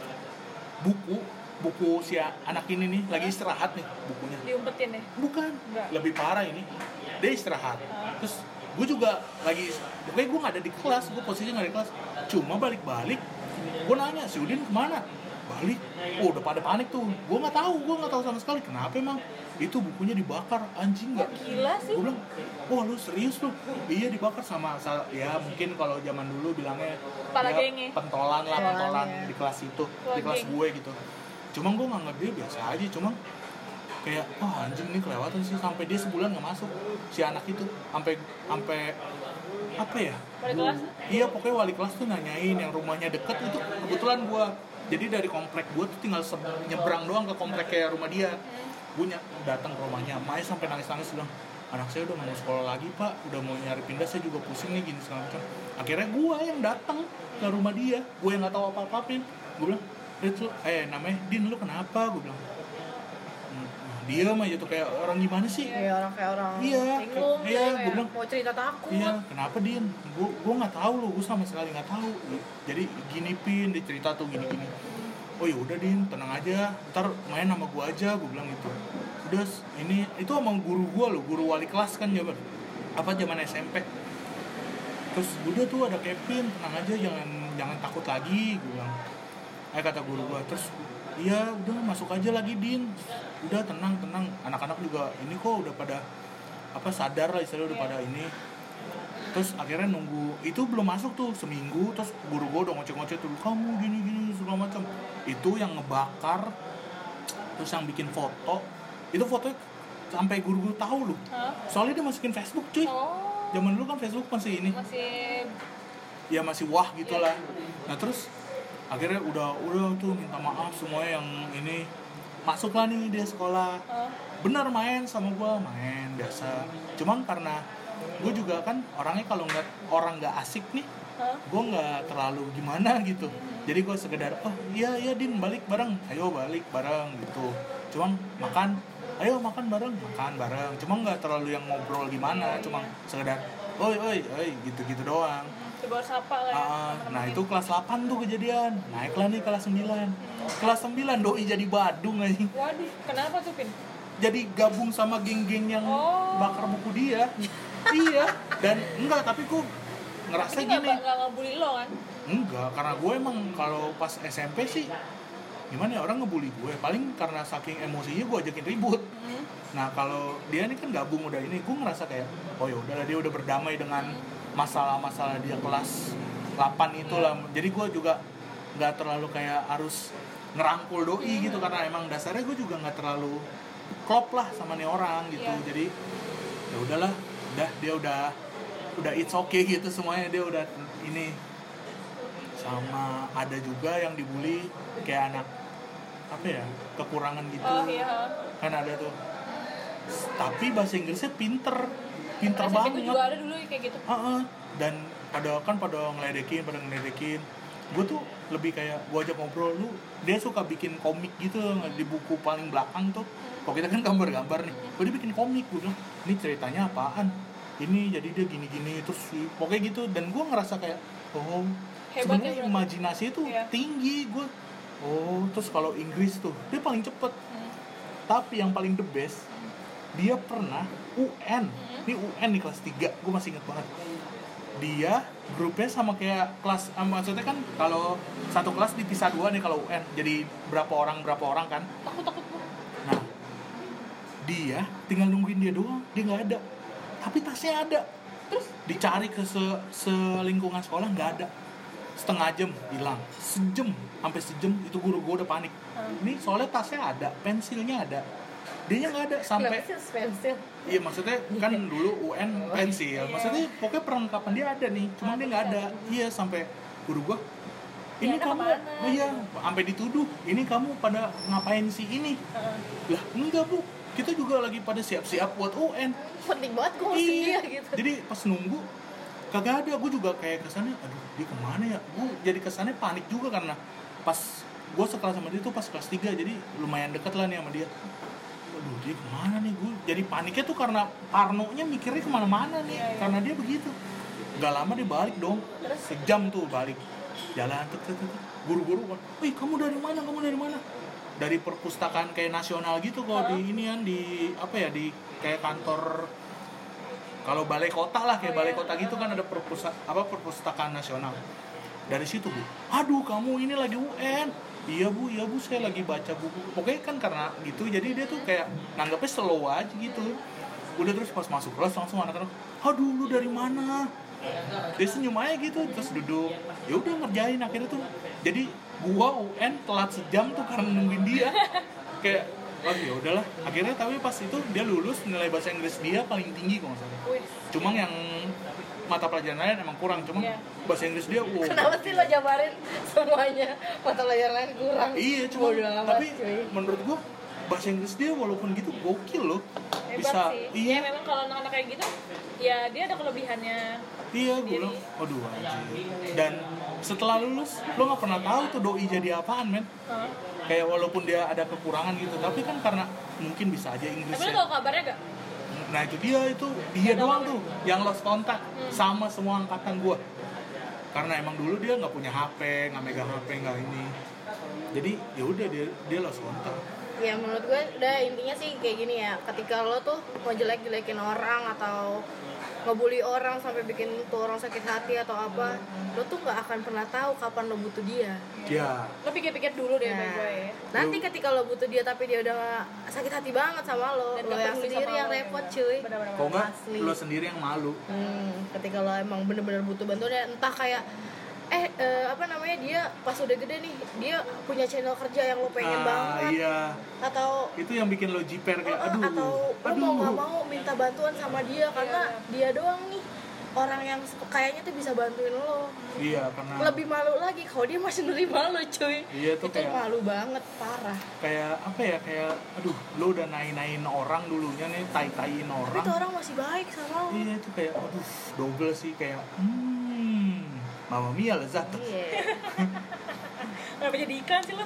buku si anak ini nih lagi istirahat nih bukunya. Diumpetin ya? Bukan, Enggak. lebih parah ini. Dia istirahat. Terus gue juga lagi, pokoknya gue nggak ada di kelas, gue posisinya nggak di kelas. Cuma balik-balik, gue nanya si Udin kemana? Balik. Oh, udah pada panik tuh. Gue nggak tahu sama sekali kenapa emang. Itu bukunya dibakar, anjing nggak? Gila sih. Gue bilang, wah lu serius lu? Iya dibakar sama ya mungkin kalau zaman dulu bilangnya Kepala ya, gengnya. pentolan ya. di kelas itu, di kelas geng. gue gitu. Cuma gue nganggap dia biasa aja, cuma kayak anjing nih kelewatan sih, sampai dia sebulan nggak masuk si anak itu, sampai apa ya? Wali kelas? Iya pokoknya wali kelas tuh nanyain yang rumahnya deket itu kebetulan gue. Jadi dari komplek gue tuh tinggal nyebrang doang ke komplek kayak rumah dia. Gue datang ke rumahnya, Maya sampai nangis-nangis bilang, anak saya udah mau sekolah lagi pak, udah mau nyari pindah, saya juga pusing nih gini segala macam. Akhirnya gue yang datang ke rumah dia, gue yang nggak tahu apa-apin. Gue bilang, namanya Din, lu kenapa? Gue bilang, diam aja tuh kayak orang gimana sih? Iya, kayak orang Iya, bingung iya, kayak gue bilang, mau cerita takut. iya, kenapa Din? Gue nggak tahu loh, gue sama sekali nggak tahu. Jadi gini Pin, dia cerita tuh gini-gini. oh ya udah Din, tenang aja, ntar main sama gua aja, gua bilang gitu. Udah, ini itu sama guru gua loh, guru wali kelas kan zaman SMP. Terus udah tuh ada Kevin, tenang aja, jangan takut lagi, gua bilang. Kata guru gua. Terus iya udah masuk aja lagi Din, udah tenang, anak-anak juga ini kok udah pada sadar lah istilahnya, udah pada ini. Terus akhirnya nunggu, itu belum masuk tuh seminggu, terus guru gue udah ngoceh-ngoceh tuh, kamu gini segala macam. Itu yang ngebakar, terus yang bikin foto, itu fotonya sampai guru tahu loh. Soalnya dia masukin Facebook cuy. Zaman dulu kan Facebook masih ini, masih wah gitulah. Nah terus akhirnya udah tuh minta maaf semuanya yang ini. Masuklah nih dia sekolah, bener main sama gue, main biasa. Cuman karena gue juga kan orangnya kalau ngeliat orang nggak asik nih, gue nggak terlalu gimana gitu. Jadi gue sekedar, oh iya Din, balik bareng, ayo balik bareng gitu. Cuma ayo makan bareng. Cuma nggak terlalu yang ngobrol gimana, cuma sekedar, oi gitu doang. Coba sapa lah ya. Nah itu kelas 8 tuh kejadian, naiklah nih kelas 9. Kelas 9 doi jadi badung aja. Waduh, kenapa tuh Pin? Jadi gabung sama geng-geng yang bakar buku dia. Iya, dan enggak, tapi gue ngerasa gini. Nggak ngebully lo kan? Enggak, karena gue emang kalau pas SMP sih gimana ya, orang ngebully gue paling karena saking emosinya gue ajakin ribut. Nah kalau dia ini kan gabung udah ini, gue ngerasa kayak oh ya udahlah, dia udah berdamai dengan masalah-masalah dia kelas 8 itulah. Jadi gue juga nggak terlalu kayak harus ngerangkul doi gitu, karena emang dasarnya gue juga nggak terlalu klop lah sama nih orang gitu. Jadi ya udahlah, dia udah it's okay gitu semuanya, dia udah ini. Sama ada juga yang dibully kayak anak kekurangan gitu. Kan ada tuh, tapi bahasa Inggrisnya pinter banget. Juga ada dulu kayak gitu. Dan pada ngeledekin. Gue tuh lebih kayak gue ajak ngobrol, dia suka bikin komik gitu di buku paling belakang tuh. Kalau kita kan gambar-gambar nih, dia bikin komik. Gue bilang, ini ceritanya apaan? Ini jadi dia gini-gini terus pokoknya gitu. Dan gue ngerasa kayak sebenarnya imajinasi itu tinggi gue. Terus kalau Inggris tuh dia paling cepet. Tapi yang paling the best, dia pernah UN. Ini UN di kelas 3, gue masih inget banget. Dia grupnya sama kayak kelas, maksudnya kan kalau satu kelas dipisah 2 nih kalau UN. Jadi berapa orang kan. Takut Nah, dia tinggal nungguin dia doang, dia nggak ada. Tapi tasnya ada. Terus dicari ke selingkungan sekolah, nggak ada. Setengah jam hilang, sampai sejam itu guru gue udah panik. Ini soalnya tasnya ada, pensilnya ada, dianya nggak ada. Sampai pensil. Iya maksudnya kan dulu UN pensil, maksudnya pokoknya perlengkapan dia ada nih, cuma dia nggak ada. Iya, sampai guru gue, ini kamu, sampai dituduh, ini kamu pada ngapain sih ini? Lah enggak bu, kita juga lagi pada siap-siap buat UN. Penting banget gue mesti dia gitu. Jadi pas nunggu kagak ada, gue juga kayak kesannya, aduh dia kemana ya? Gue jadi kesannya panik juga karena pas gue sekelas sama dia tuh pas kelas 3, jadi lumayan deket lah nih sama dia. Aduh dia kemana nih? Gue jadi paniknya tuh karena parnonya mikirnya kemana-mana nih, karena dia begitu. Gak lama dia balik dong, sejam tuh balik, jalan guru-guru kan, wih kamu dari mana? Dari perpustakaan kayak nasional gitu kok, di ini kan di di kayak kantor, kalau balai kota lah, kayak balai kota gitu kan ada perpustakaan nasional. Dari situ bu, aduh kamu ini lagi UN. Iya bu saya lagi baca buku. Pokoknya kan karena gitu, jadi dia tuh kayak nanggapnya slow aja gitu. Udah terus pas masuk kelas langsung anak-anak, aduh lu dari mana? Dia senyum aja gitu, terus duduk. Ya udah ngerjain akhirnya tuh. Jadi gua UN telat sejam tuh karena nungguin dia. Kayak ya udahlah. Akhirnya tapi pas itu dia lulus, nilai bahasa Inggris dia paling tinggi kalau nggak salah. Cuma yang mata pelajaran lain emang kurang, cuma bahasa Inggris dia Kenapa sih lo jabarin semuanya mata pelajaran lain kurang? Iya, cuma tapi menurut gua bahasa Inggris dia walaupun gitu gokil loh. Hebat bisa sih. Iya memang kalau anak-anak kayak gitu ya dia ada kelebihannya. Iya, gue bilang aduh anjir. Dan setelah lulus lo nggak pernah tahu tuh doi jadi apaan men. Kayak walaupun dia ada kekurangan gitu, tapi kan karena mungkin bisa aja Inggrisnya. Tapi lo tau kabarnya gak? Nah itu dia doang tuh yang lost kontak sama semua angkatan gue. karena emang dulu dia nggak punya HP, nggak megang HP, nggak ini, jadi ya udah dia lost kontak. Ya menurut gue udah intinya sih kayak gini ya, ketika lo tuh mau jelek-jelekin orang atau ngebully orang sampai bikin tuh orang sakit hati atau apa, lo tuh nggak akan pernah tahu kapan lo butuh dia. Ya. Lo pikir-pikir dulu deh Nah, baik-baik. nanti ketika lo butuh dia tapi dia udah gak sakit hati banget sama lo, Dan lo gak yang peduli sendiri sama yang lo. repot cuy. Benar-benar. Kalau nggak Asli. lo sendiri yang malu. Ketika lo emang bener-bener butuh bantuan ya, entah kayak apa namanya, dia pas udah gede nih dia punya channel kerja yang lo pengen banget, Iya. atau Itu yang bikin lo jiper kayak aduh. atau lo mau nggak mau minta bantuan sama dia karena dia doang nih orang yang kayaknya tuh bisa bantuin lo. Iya, karena Lebih malu lagi kalau dia masih nerima lo cuy. Iya, tuh itu kayak- malu banget, parah. kayak apa ya, kayak aduh, lo udah nain orang dulunya nih, tai-taiin Tapi orang. tuh orang masih baik sama lo. Iya, itu kayak aduh, double sih, kayak Mamma Mia lezat. Iya. Kenapa jadi ikan sih lo?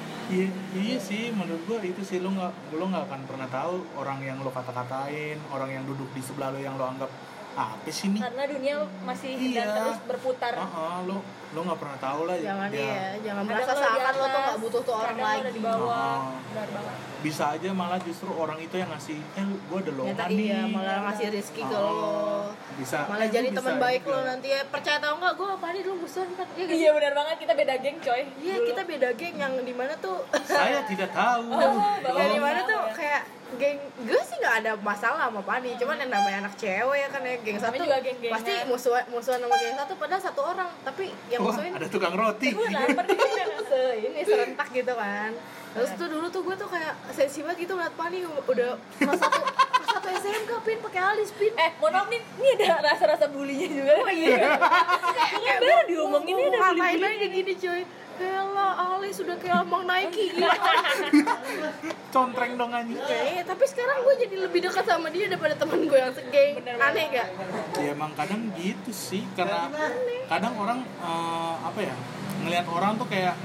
Iya sih, menurut gua itu sih, lo nggak akan pernah tahu orang yang lo kata-katain, orang yang duduk di sebelah lo yang lo anggap apa sih nih. Karena dunia masih Iya. dan terus berputar. Lo nggak pernah tahu lah. Jangan jangan Kadang merasa lo di seakan lo tuh atas, nggak butuh tuh orang kadang lo lagi. ada di bawah. Oh. Benar banget. Bisa aja malah justru orang itu yang ngasih, gua ada lowongan Ternyata nih. iya, malah ngasih rezeki ke lo. Bisa. Malah jadi bisa teman baik juga. lo nanti ya. Percaya tau nggak, gue apa nih dulu musuhan kan? Iya nggak sih? Iya benar banget, kita beda geng coy. Iya, kita beda geng yang dimana tuh Saya tidak tahu. yang dimana tuh kayak geng gue sih nggak ada masalah sama Pani, cuman yang namanya anak cewek ya kan ya, geng satu juga geng-gengan. pasti musuhan sama geng satu padahal satu orang, tapi yang Wah, musuhin ada tukang roti. Gue lapar nih. ini serentak gitu kan. Terus tuh dulu tuh gue tuh kayak sensi banget gitu ngeliat Pani udah kelas satu SMK pin pakai alis pin. Mohon maaf nih, ini ada rasa-rasa bulinya juga. Oh iya. Kayak baru diomongin ini ada ngatain bully-bully. aja gini cuy. Elah, alis sudah kayak abang Nike gitu. Contreng dong anjing. Tapi sekarang gue jadi lebih dekat sama dia daripada teman gue yang segeng. Bener Aneh gak? Ya emang kadang gitu sih, karena kadang orang apa ya, ngelihat orang tuh kayak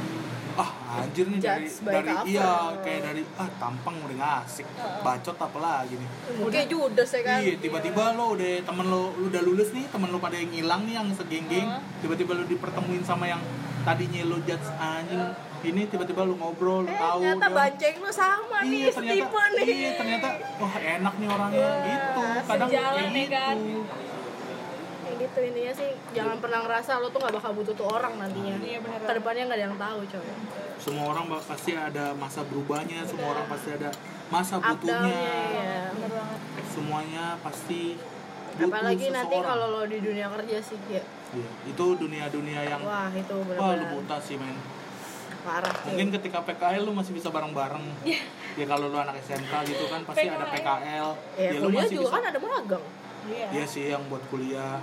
anjir nih Judge by dari cover. iya, kayak dari tampang udah nggak asik, bacot apa lagi nih. Mungkin judes ya kan? Iya, tiba-tiba lo udah temen lo udah lulus nih, temen lo pada yang hilang nih, yang segeng-geng, tiba-tiba lo dipertemuin sama yang tadinya lo judge anjing, ini tiba-tiba lo ngobrol, lo tahu ternyata dia- banceng lu sama nih, iya ternyata Stephen nih. iya ternyata wah enak nih orangnya gitu, kadang sejalan kayak nih kan. gitu. Kayak gitu intinya sih, jangan pernah ngerasa lo tuh gak bakal butuh tuh orang nantinya. Iya, bener. Kedepannya gak ada yang tahu coy. Semua orang pasti ada masa berubahnya, semua orang pasti ada masa Up butuhnya, down-nya ya. Benar banget. semuanya pasti butuh Apalagi nanti seseorang. kalau lo di dunia kerja sih ya. Iya, itu dunia-dunia yang Wah itu lu benar-benar buta sih men. parah cuy. Mungkin ketika PKL lu masih bisa bareng-bareng. Ya kalau lu anak SMK gitu kan pasti ada PKL. Ya, lu kuliah masih juga bisa. kan ada magang. Iya. Iya sih yang buat kuliah.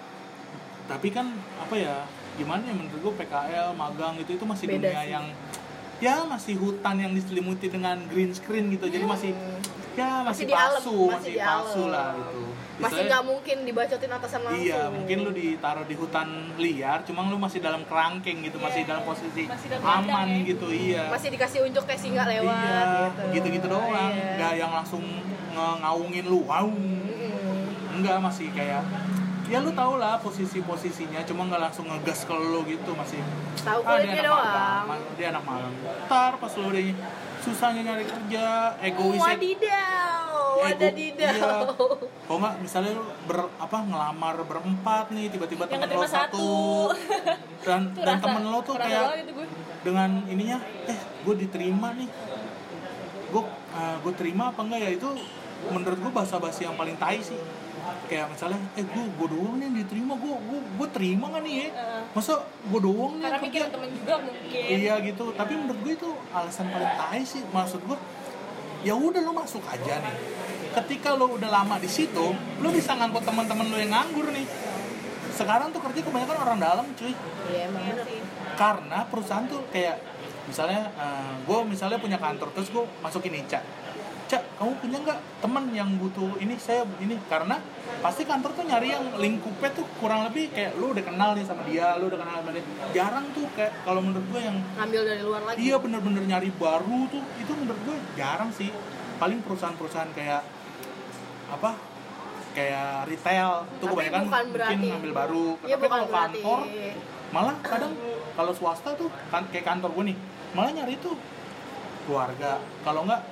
Tapi kan apa ya? Gimana ya, menurut gua PKL, magang itu masih Beda dunia sih. yang ya masih hutan yang diselimuti dengan green screen gitu. Jadi masih Masih di alam, palsu, masih masih di palsu alam. lah gitu. Masih Istilahnya- nggak mungkin dibacotin atasan langsung. Iya, mungkin lu ditaruh di hutan liar, cuma lu masih daling kerangkeng gitu, masih dalam posisi Masih dalam aman kandang ya. gitu, iya. Masih dikasih unjuk kayak singa lewat Iya, gitu. gitu-gitu doang, Iya. nggak yang langsung ngaungin lu, wow. Enggak, masih kayak ya lu tau lah posisinya, cuma nggak langsung ngegas ke lu gitu, masih Tahu dia kulitnya anak doang. magang, dia anak magang. Ntar pas lu udah susahnya nyari kerja, egoisnya Wadidaw, Iya. Kok nggak misalnya lu ngelamar berempat nih, tiba-tiba Yang temen lo keterima satu dan Itu dan rasa- temen lo tuh rasa kayak banget itu gue. dengan ininya gue diterima nih, gue terima apa enggak ya, itu menurut gue basa-basi yang paling tai sih. Kayak misalnya gue doang nih yang diterima, gue terima nggak nih ya, masa gue doang nih Karena yang mikir kerja? temen juga mungkin. Iya gitu, tapi menurut gue itu alasan paling tai sih. Maksud gue, ya udah lo masuk aja nih. Ketika lo udah lama di situ, lo bisa ngangkut teman-teman lo yang nganggur nih. Sekarang tuh kerja kebanyakan orang dalam, cuy. Iya emang bener. Karena perusahaan tuh kayak misalnya, gue misalnya punya kantor, terus gue masukin Ica. Cak, kamu punya nggak teman yang butuh ini? Saya ini, karena pasti kantor tuh nyari yang lingkupnya tuh kurang lebih kayak lu udah kenal nih sama dia, lu udah kenal sama dia. Jarang tuh kayak kalau menurut gue yang Ngambil dari luar lagi. iya bener-bener nyari baru tuh, itu menurut gue jarang sih. Paling perusahaan-perusahaan kayak kayak retail itu Tapi kebanyakan bukan mungkin berarti- ngambil baru. Iya, Tapi bukan kalau berarti kantor malah kadang kalau swasta tuh kan kayak kantor gue nih malah nyari tuh keluarga, kalau enggak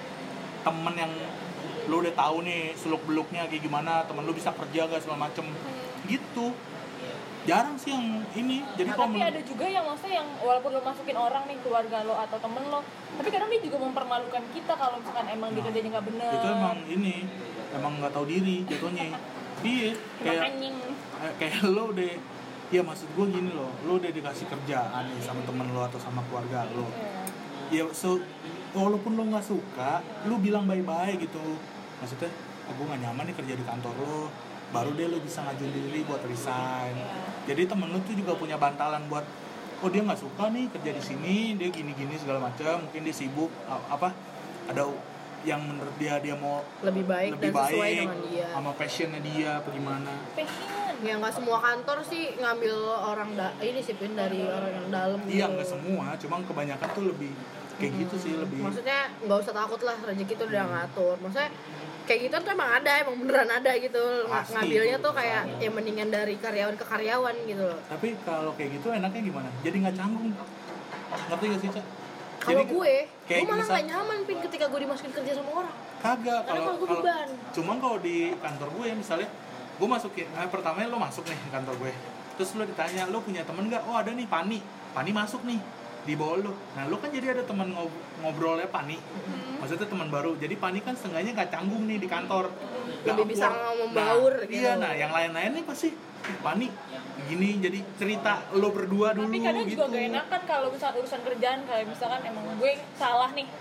temen yang lu udah tahu nih seluk beluknya kayak gimana, temen lu bisa kerja gak segala macem gitu. Jarang sih yang ini. Jadi kalau Tapi ada juga yang maksudnya yang walaupun lo masukin orang nih, keluarga lo atau temen lo, tapi kadang dia juga mempermalukan kita kalau misalkan emang dia kerjanya nggak bener. itu emang ini emang nggak tahu diri jatuhnya. Iya, Emang anjing. kayak lo udah, ya maksud gue gini loh, lo udah dikasih kerjaan nih sama temen lo atau sama keluarga lo. Iya. Ya walaupun lo nggak suka, lo bilang bye-bye gitu. Maksudnya, gue nggak nyaman nih kerja di kantor lo, baru deh lo bisa ngajuin diri buat resign. Jadi temen lo tuh juga punya bantalan buat, oh dia nggak suka nih kerja di sini, dia gini-gini segala macam, mungkin dia sibuk apa, ada yang menurut dia mau lebih baik dan sesuai dengan dia. sama passionnya dia, apa gimana. Passion. Ya nggak semua kantor sih ngambil orang ini sih Pin, dari orang yang dalam. Iya gitu. nggak semua, cuma kebanyakan tuh lebih kayak gitu sih, lebih. Maksudnya nggak usah takut lah, rezeki tuh udah ngatur. Maksudnya kayak gitu tuh emang ada, emang beneran ada gitu. Pasti. Ngambilnya tuh kayak ya mendingan dari karyawan ke karyawan gitu loh. Tapi kalau kayak gitu enaknya gimana? Jadi nggak canggung. Ngerti gak sih, Cak? Kalau Jadi gue kayak malah misal- nggak nyaman Pin ketika gue dimasukin kerja sama orang. Kagak, Karena kalau gue beban. Cuman kalau di kantor gue misalnya gue masukin, pertamanya lo masuk nih ke kantor gue, terus lo ditanya lo punya temen nggak? Oh ada nih Pani masuk nih di bawah lo. Nah lo kan jadi ada teman ngobrolnya Pani, maksudnya teman baru. Jadi Pani kan setengahnya nggak canggung nih di kantor, nggak Lebih bisa awkward. membaur Nah, gitu. Iya, nah yang lain-lainnya pasti Pani gini, jadi cerita lo berdua dulu. Tapi kadang gitu. juga gak enakan kalau misalkan urusan kerjaan, kayak misalkan emang gue salah nih,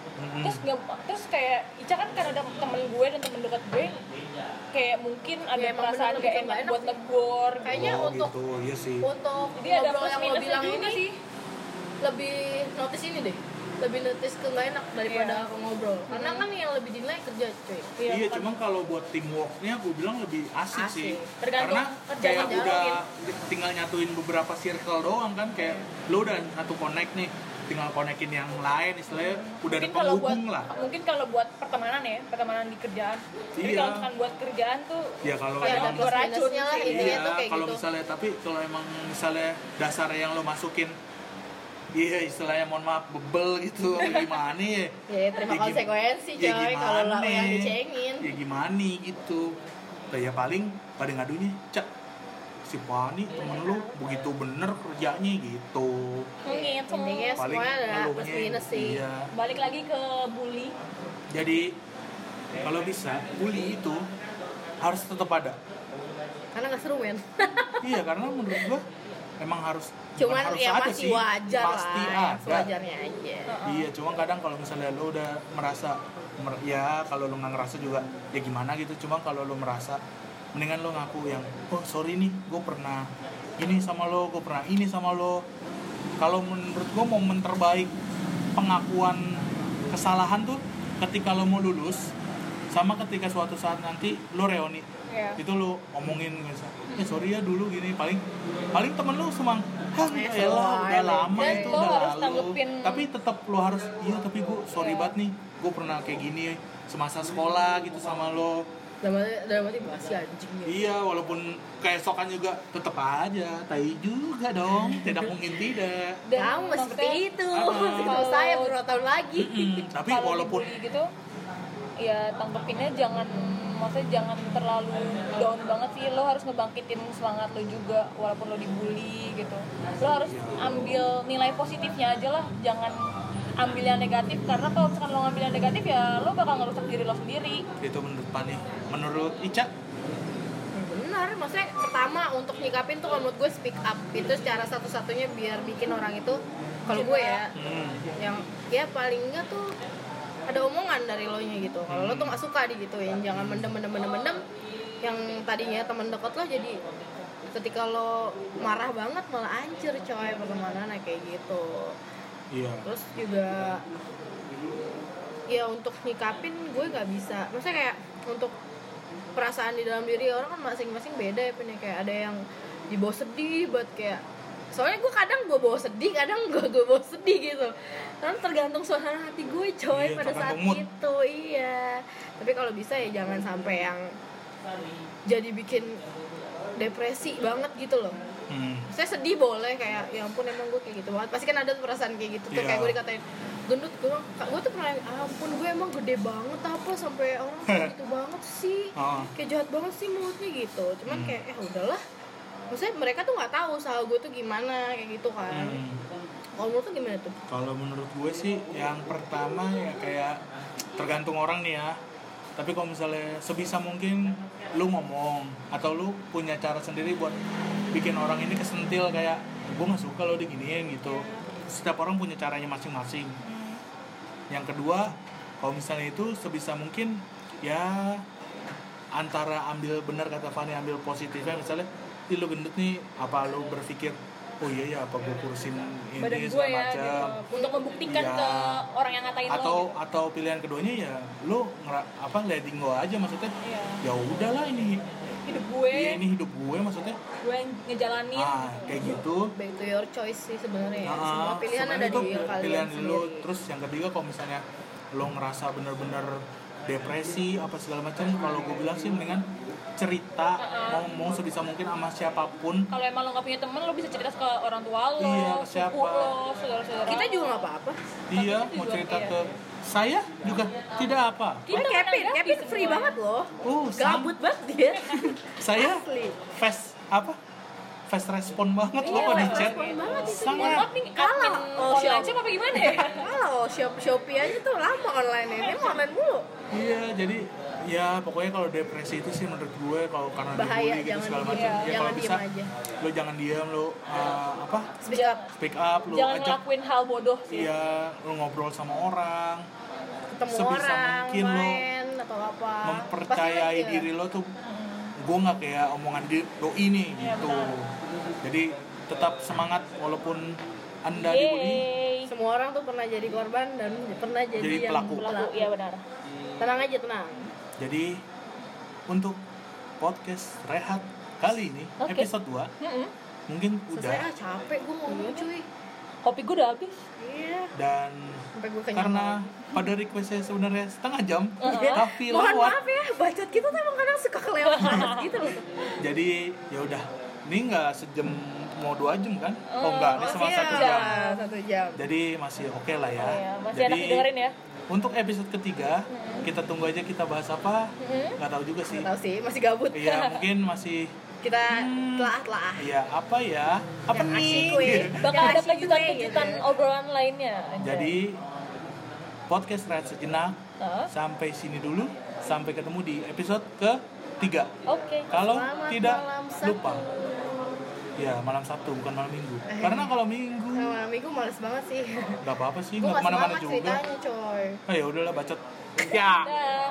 terus kayak Ica kan ada temen gue dan temen dekat gue, kayak mungkin ada Ya, emang perasaan bener-bener gak nggak enak enak buat sih. negor. Kayaknya Oh, untuk gitu, iya sih. Jadi Dia ada ngobrol plus yang lo minusnya bilang juga ini sih. lebih notice ini deh, lebih notice ke nggak enak daripada Iya. aku ngobrol. Karena kan yang lebih dinilai kerja cuy. Iya, bukan- cuma kalau buat teamworknya aku bilang lebih asik Asik. sih. Tergantung Karena kerjaan kayak yang udah dijalanin. tinggal nyatuin beberapa circle doang kan, kayak lo udah satu connect nih, tinggal konekin yang lain, istilahnya udah ada Mungkin kalau buat penghubung lah. mungkin kalau buat pertemanan di kerjaan. Tapi Iya. kalau misalkan buat kerjaan tuh Ya kalau Kayak ada emang plus racun minusnya lah sih. intinya iya, tuh kayak kalau gitu. misalnya, tapi kalau emang misalnya dasarnya yang lo masukin, iya istilahnya mohon maaf bebel gitu, gimana ya? Ya terima Ya, konsekuensi ya coy kalau lo gimana? yang dicengin. Ya gimana gitu. Nah, ya paling pada ngadunya, Cak, si Pani temen lu begitu bener kerjanya gitu. gitu. Intinya Paling semuanya ada ngeluhnya, plus minus sih. Iya. Balik lagi ke bully. Jadi kalau bisa bully itu harus tetap ada. Karena nggak seru men. Iya, karena menurut gua emang harus, Cuman bukan harus ya ada masih sih, wajar pasti lah, ada. sewajarnya aja. Iya, cuma kadang kalau misalnya lo udah merasa ya kalau lo nggak ngerasa juga ya gimana gitu. Cuma kalau lo merasa, mendingan lo ngaku yang, oh sorry nih, gue pernah ini sama lo, gue pernah ini sama lo. Kalau menurut gue momen terbaik pengakuan kesalahan tuh ketika lo mau lulus, sama ketika suatu saat nanti lo reuni. Iya. Itu lo omongin misalnya, sorry ya dulu gini, paling temen lo semang, Ya, elah udah lama Dan itu lo udah harus lalu. tanggepin. Tapi tetap lo harus, iya tapi gue sorry banget nih, gue pernah kayak gini semasa sekolah gitu sama lo. Dalam arti masih anjing ya. Iya, walaupun keesokan juga tetap aja tai juga dong, tidak mungkin tidak. Dan Kamu masih seperti maksudnya, itu. Ah. Kalau saya beberapa tahun lagi. Tapi kalau walaupun dibully gitu, ya tanggepinnya jangan, maksudnya jangan terlalu down banget sih. Lo harus ngebangkitin semangat lo juga walaupun lo dibully gitu. Lo harus ambil nilai positifnya aja lah, jangan ambil yang negatif, karena kalau misalkan lo ngambil yang negatif ya lo bakal ngerusak diri lo sendiri. itu menurut Pani, menurut Ica, Benar, maksudnya pertama untuk nyikapin tuh kalau menurut gue speak up itu cara satu-satunya biar bikin orang itu, kalau gue ya, yang ya paling enggak tuh ada omongan dari lo nya gitu. Kalau lo tuh nggak suka digituin, jangan mendem, yang tadinya teman dekat lo jadi ketika lo marah banget malah hancur coy pertemanan kayak gitu. iya. Terus juga ya untuk nyikapin gue nggak bisa, maksudnya kayak untuk perasaan di dalam diri orang kan masing-masing beda ya punya, kayak ada yang dibawa sedih buat kayak, soalnya gue kadang gue bawa sedih, kadang gue bawa sedih gitu, karena tergantung suasana hati gue coy Iya, pada saat tergantung mood. itu. Iya, tapi kalau bisa ya jangan sampai yang jadi bikin depresi banget gitu loh. Saya sedih boleh kayak ya ampun emang gue kayak gitu banget, pasti kan ada tuh perasaan kayak gitu tuh. Kayak gue dikatain gendut, gue tuh pernah ampun gue emang gede banget apa sampai orang kayak gitu banget sih, kayak jahat banget sih mulutnya gitu. Cuman kayak udahlah, maksudnya mereka tuh nggak tahu usaha gue tuh gimana kayak gitu kan. Kalau menurut tuh gimana tuh? Kalau menurut gue sih yang pertama ya kayak tergantung orang nih ya. Tapi kalau misalnya sebisa mungkin lu ngomong atau lu punya cara sendiri buat bikin orang ini kesentil kayak gue nggak suka lo diginiin gitu. Setiap orang punya caranya masing-masing. Yang kedua, kalau misalnya itu sebisa mungkin ya antara ambil benar kata Fanny, ambil positifnya. Misalnya lu gendut nih, apa lu berpikir oh iya ya apa gue kurusin ini badan gue segala ya macam gitu. Untuk membuktikan ya, ke orang yang ngatain atau pilihan keduanya ya lu letting go aja, maksudnya ya udahlah ini hidup gue, iya ini hidup gue, maksudnya gue yang ngejalanin kayak gitu. Back to your choice sih sebenarnya ya. Semua pilihan ada itu di kalian pilihan sendiri. lu. Terus yang ketiga, kalau misalnya lo ngerasa bener-bener depresi apa segala macam, kalau gue bilang sih mendingan cerita, mau sebisa mungkin sama siapapun. Kalau emang lo nggak punya temen, lo bisa cerita ke orang tua lo, Iya, ke siapa. sepupu lo, saudara-saudara. Kita juga nggak apa-apa. Iya, Tapi mau juga, cerita iya. ke saya juga tidak apa. Kita Kevin gratis free semua. banget loh. Sam, Gabut banget dia. saya Asli. fast respon banget Iya, loh kalau di fast chat. respon banget itu. Mohon Sangat. maaf nih, Kalah. admin Oh, online siap. apa gimana ya? Kalau Shopee aja tuh lama online ini, mau online mulu. Iya, jadi ya pokoknya kalau depresi itu sih menurut gue kalau karena Bahaya, dibully gitu jangan segala diem. macam, ya Jangan kalau diem bisa aja. lo jangan diam, lo Speak up, speak up, lo Jangan ajak, ngelakuin hal bodoh sih. iya, lo ngobrol sama orang, ketemu sebisa orang, mungkin lo main atau apa. mempercayai Pasti nanti diri lo tuh. Gue nggak kayak omongan doi nih gitu. Jadi tetap semangat walaupun anda dibully. Yeay. semua orang tuh pernah jadi korban dan pernah jadi Jadi yang pelaku. Pelaku, iya benar. Tenang aja, tenang. Jadi untuk podcast Rehat kali ini Oke. episode 2 mungkin udah, Selesai capek gue ngomong cuy. Kopi gue udah habis. Iya. dan Sampai gue kenyang. karena pada requestnya sebenarnya setengah jam tapi Mohon lewat, maaf ya, bacot kita tuh emang kadang suka kelewat gitu loh. jadi ya udah, ini nggak sejam, mau 2 jam kan? Oh enggak, ini cuma 1 iya, jam. 1 jam. Jadi masih oke lah ya. Oh, iya. Masih Jadi enak didengerin ya. untuk episode ketiga kita tunggu aja kita bahas apa, nggak tahu juga sih. Nggak tahu sih, masih gabut. Iya mungkin masih Kita telah. iya apa ya, apa Yang nih? asik gue. Bakal Yang ada asik gue, kejutan-kejutan gitu. obrolan lainnya. Jadi podcast Rehat sejenak Hah? sampai sini dulu, sampai ketemu di episode ketiga. Oke. Kalau Selamat tidak malam Sabtu. lupa, ya malam Sabtu bukan malam Minggu. Karena kalau Minggu Sama minggu males banget sih. nggak apa-apa sih, Gue nggak nggak kemana-mana semangat juga. ceritanya coy. Oh ya udahlah bacot. Ya. Dah.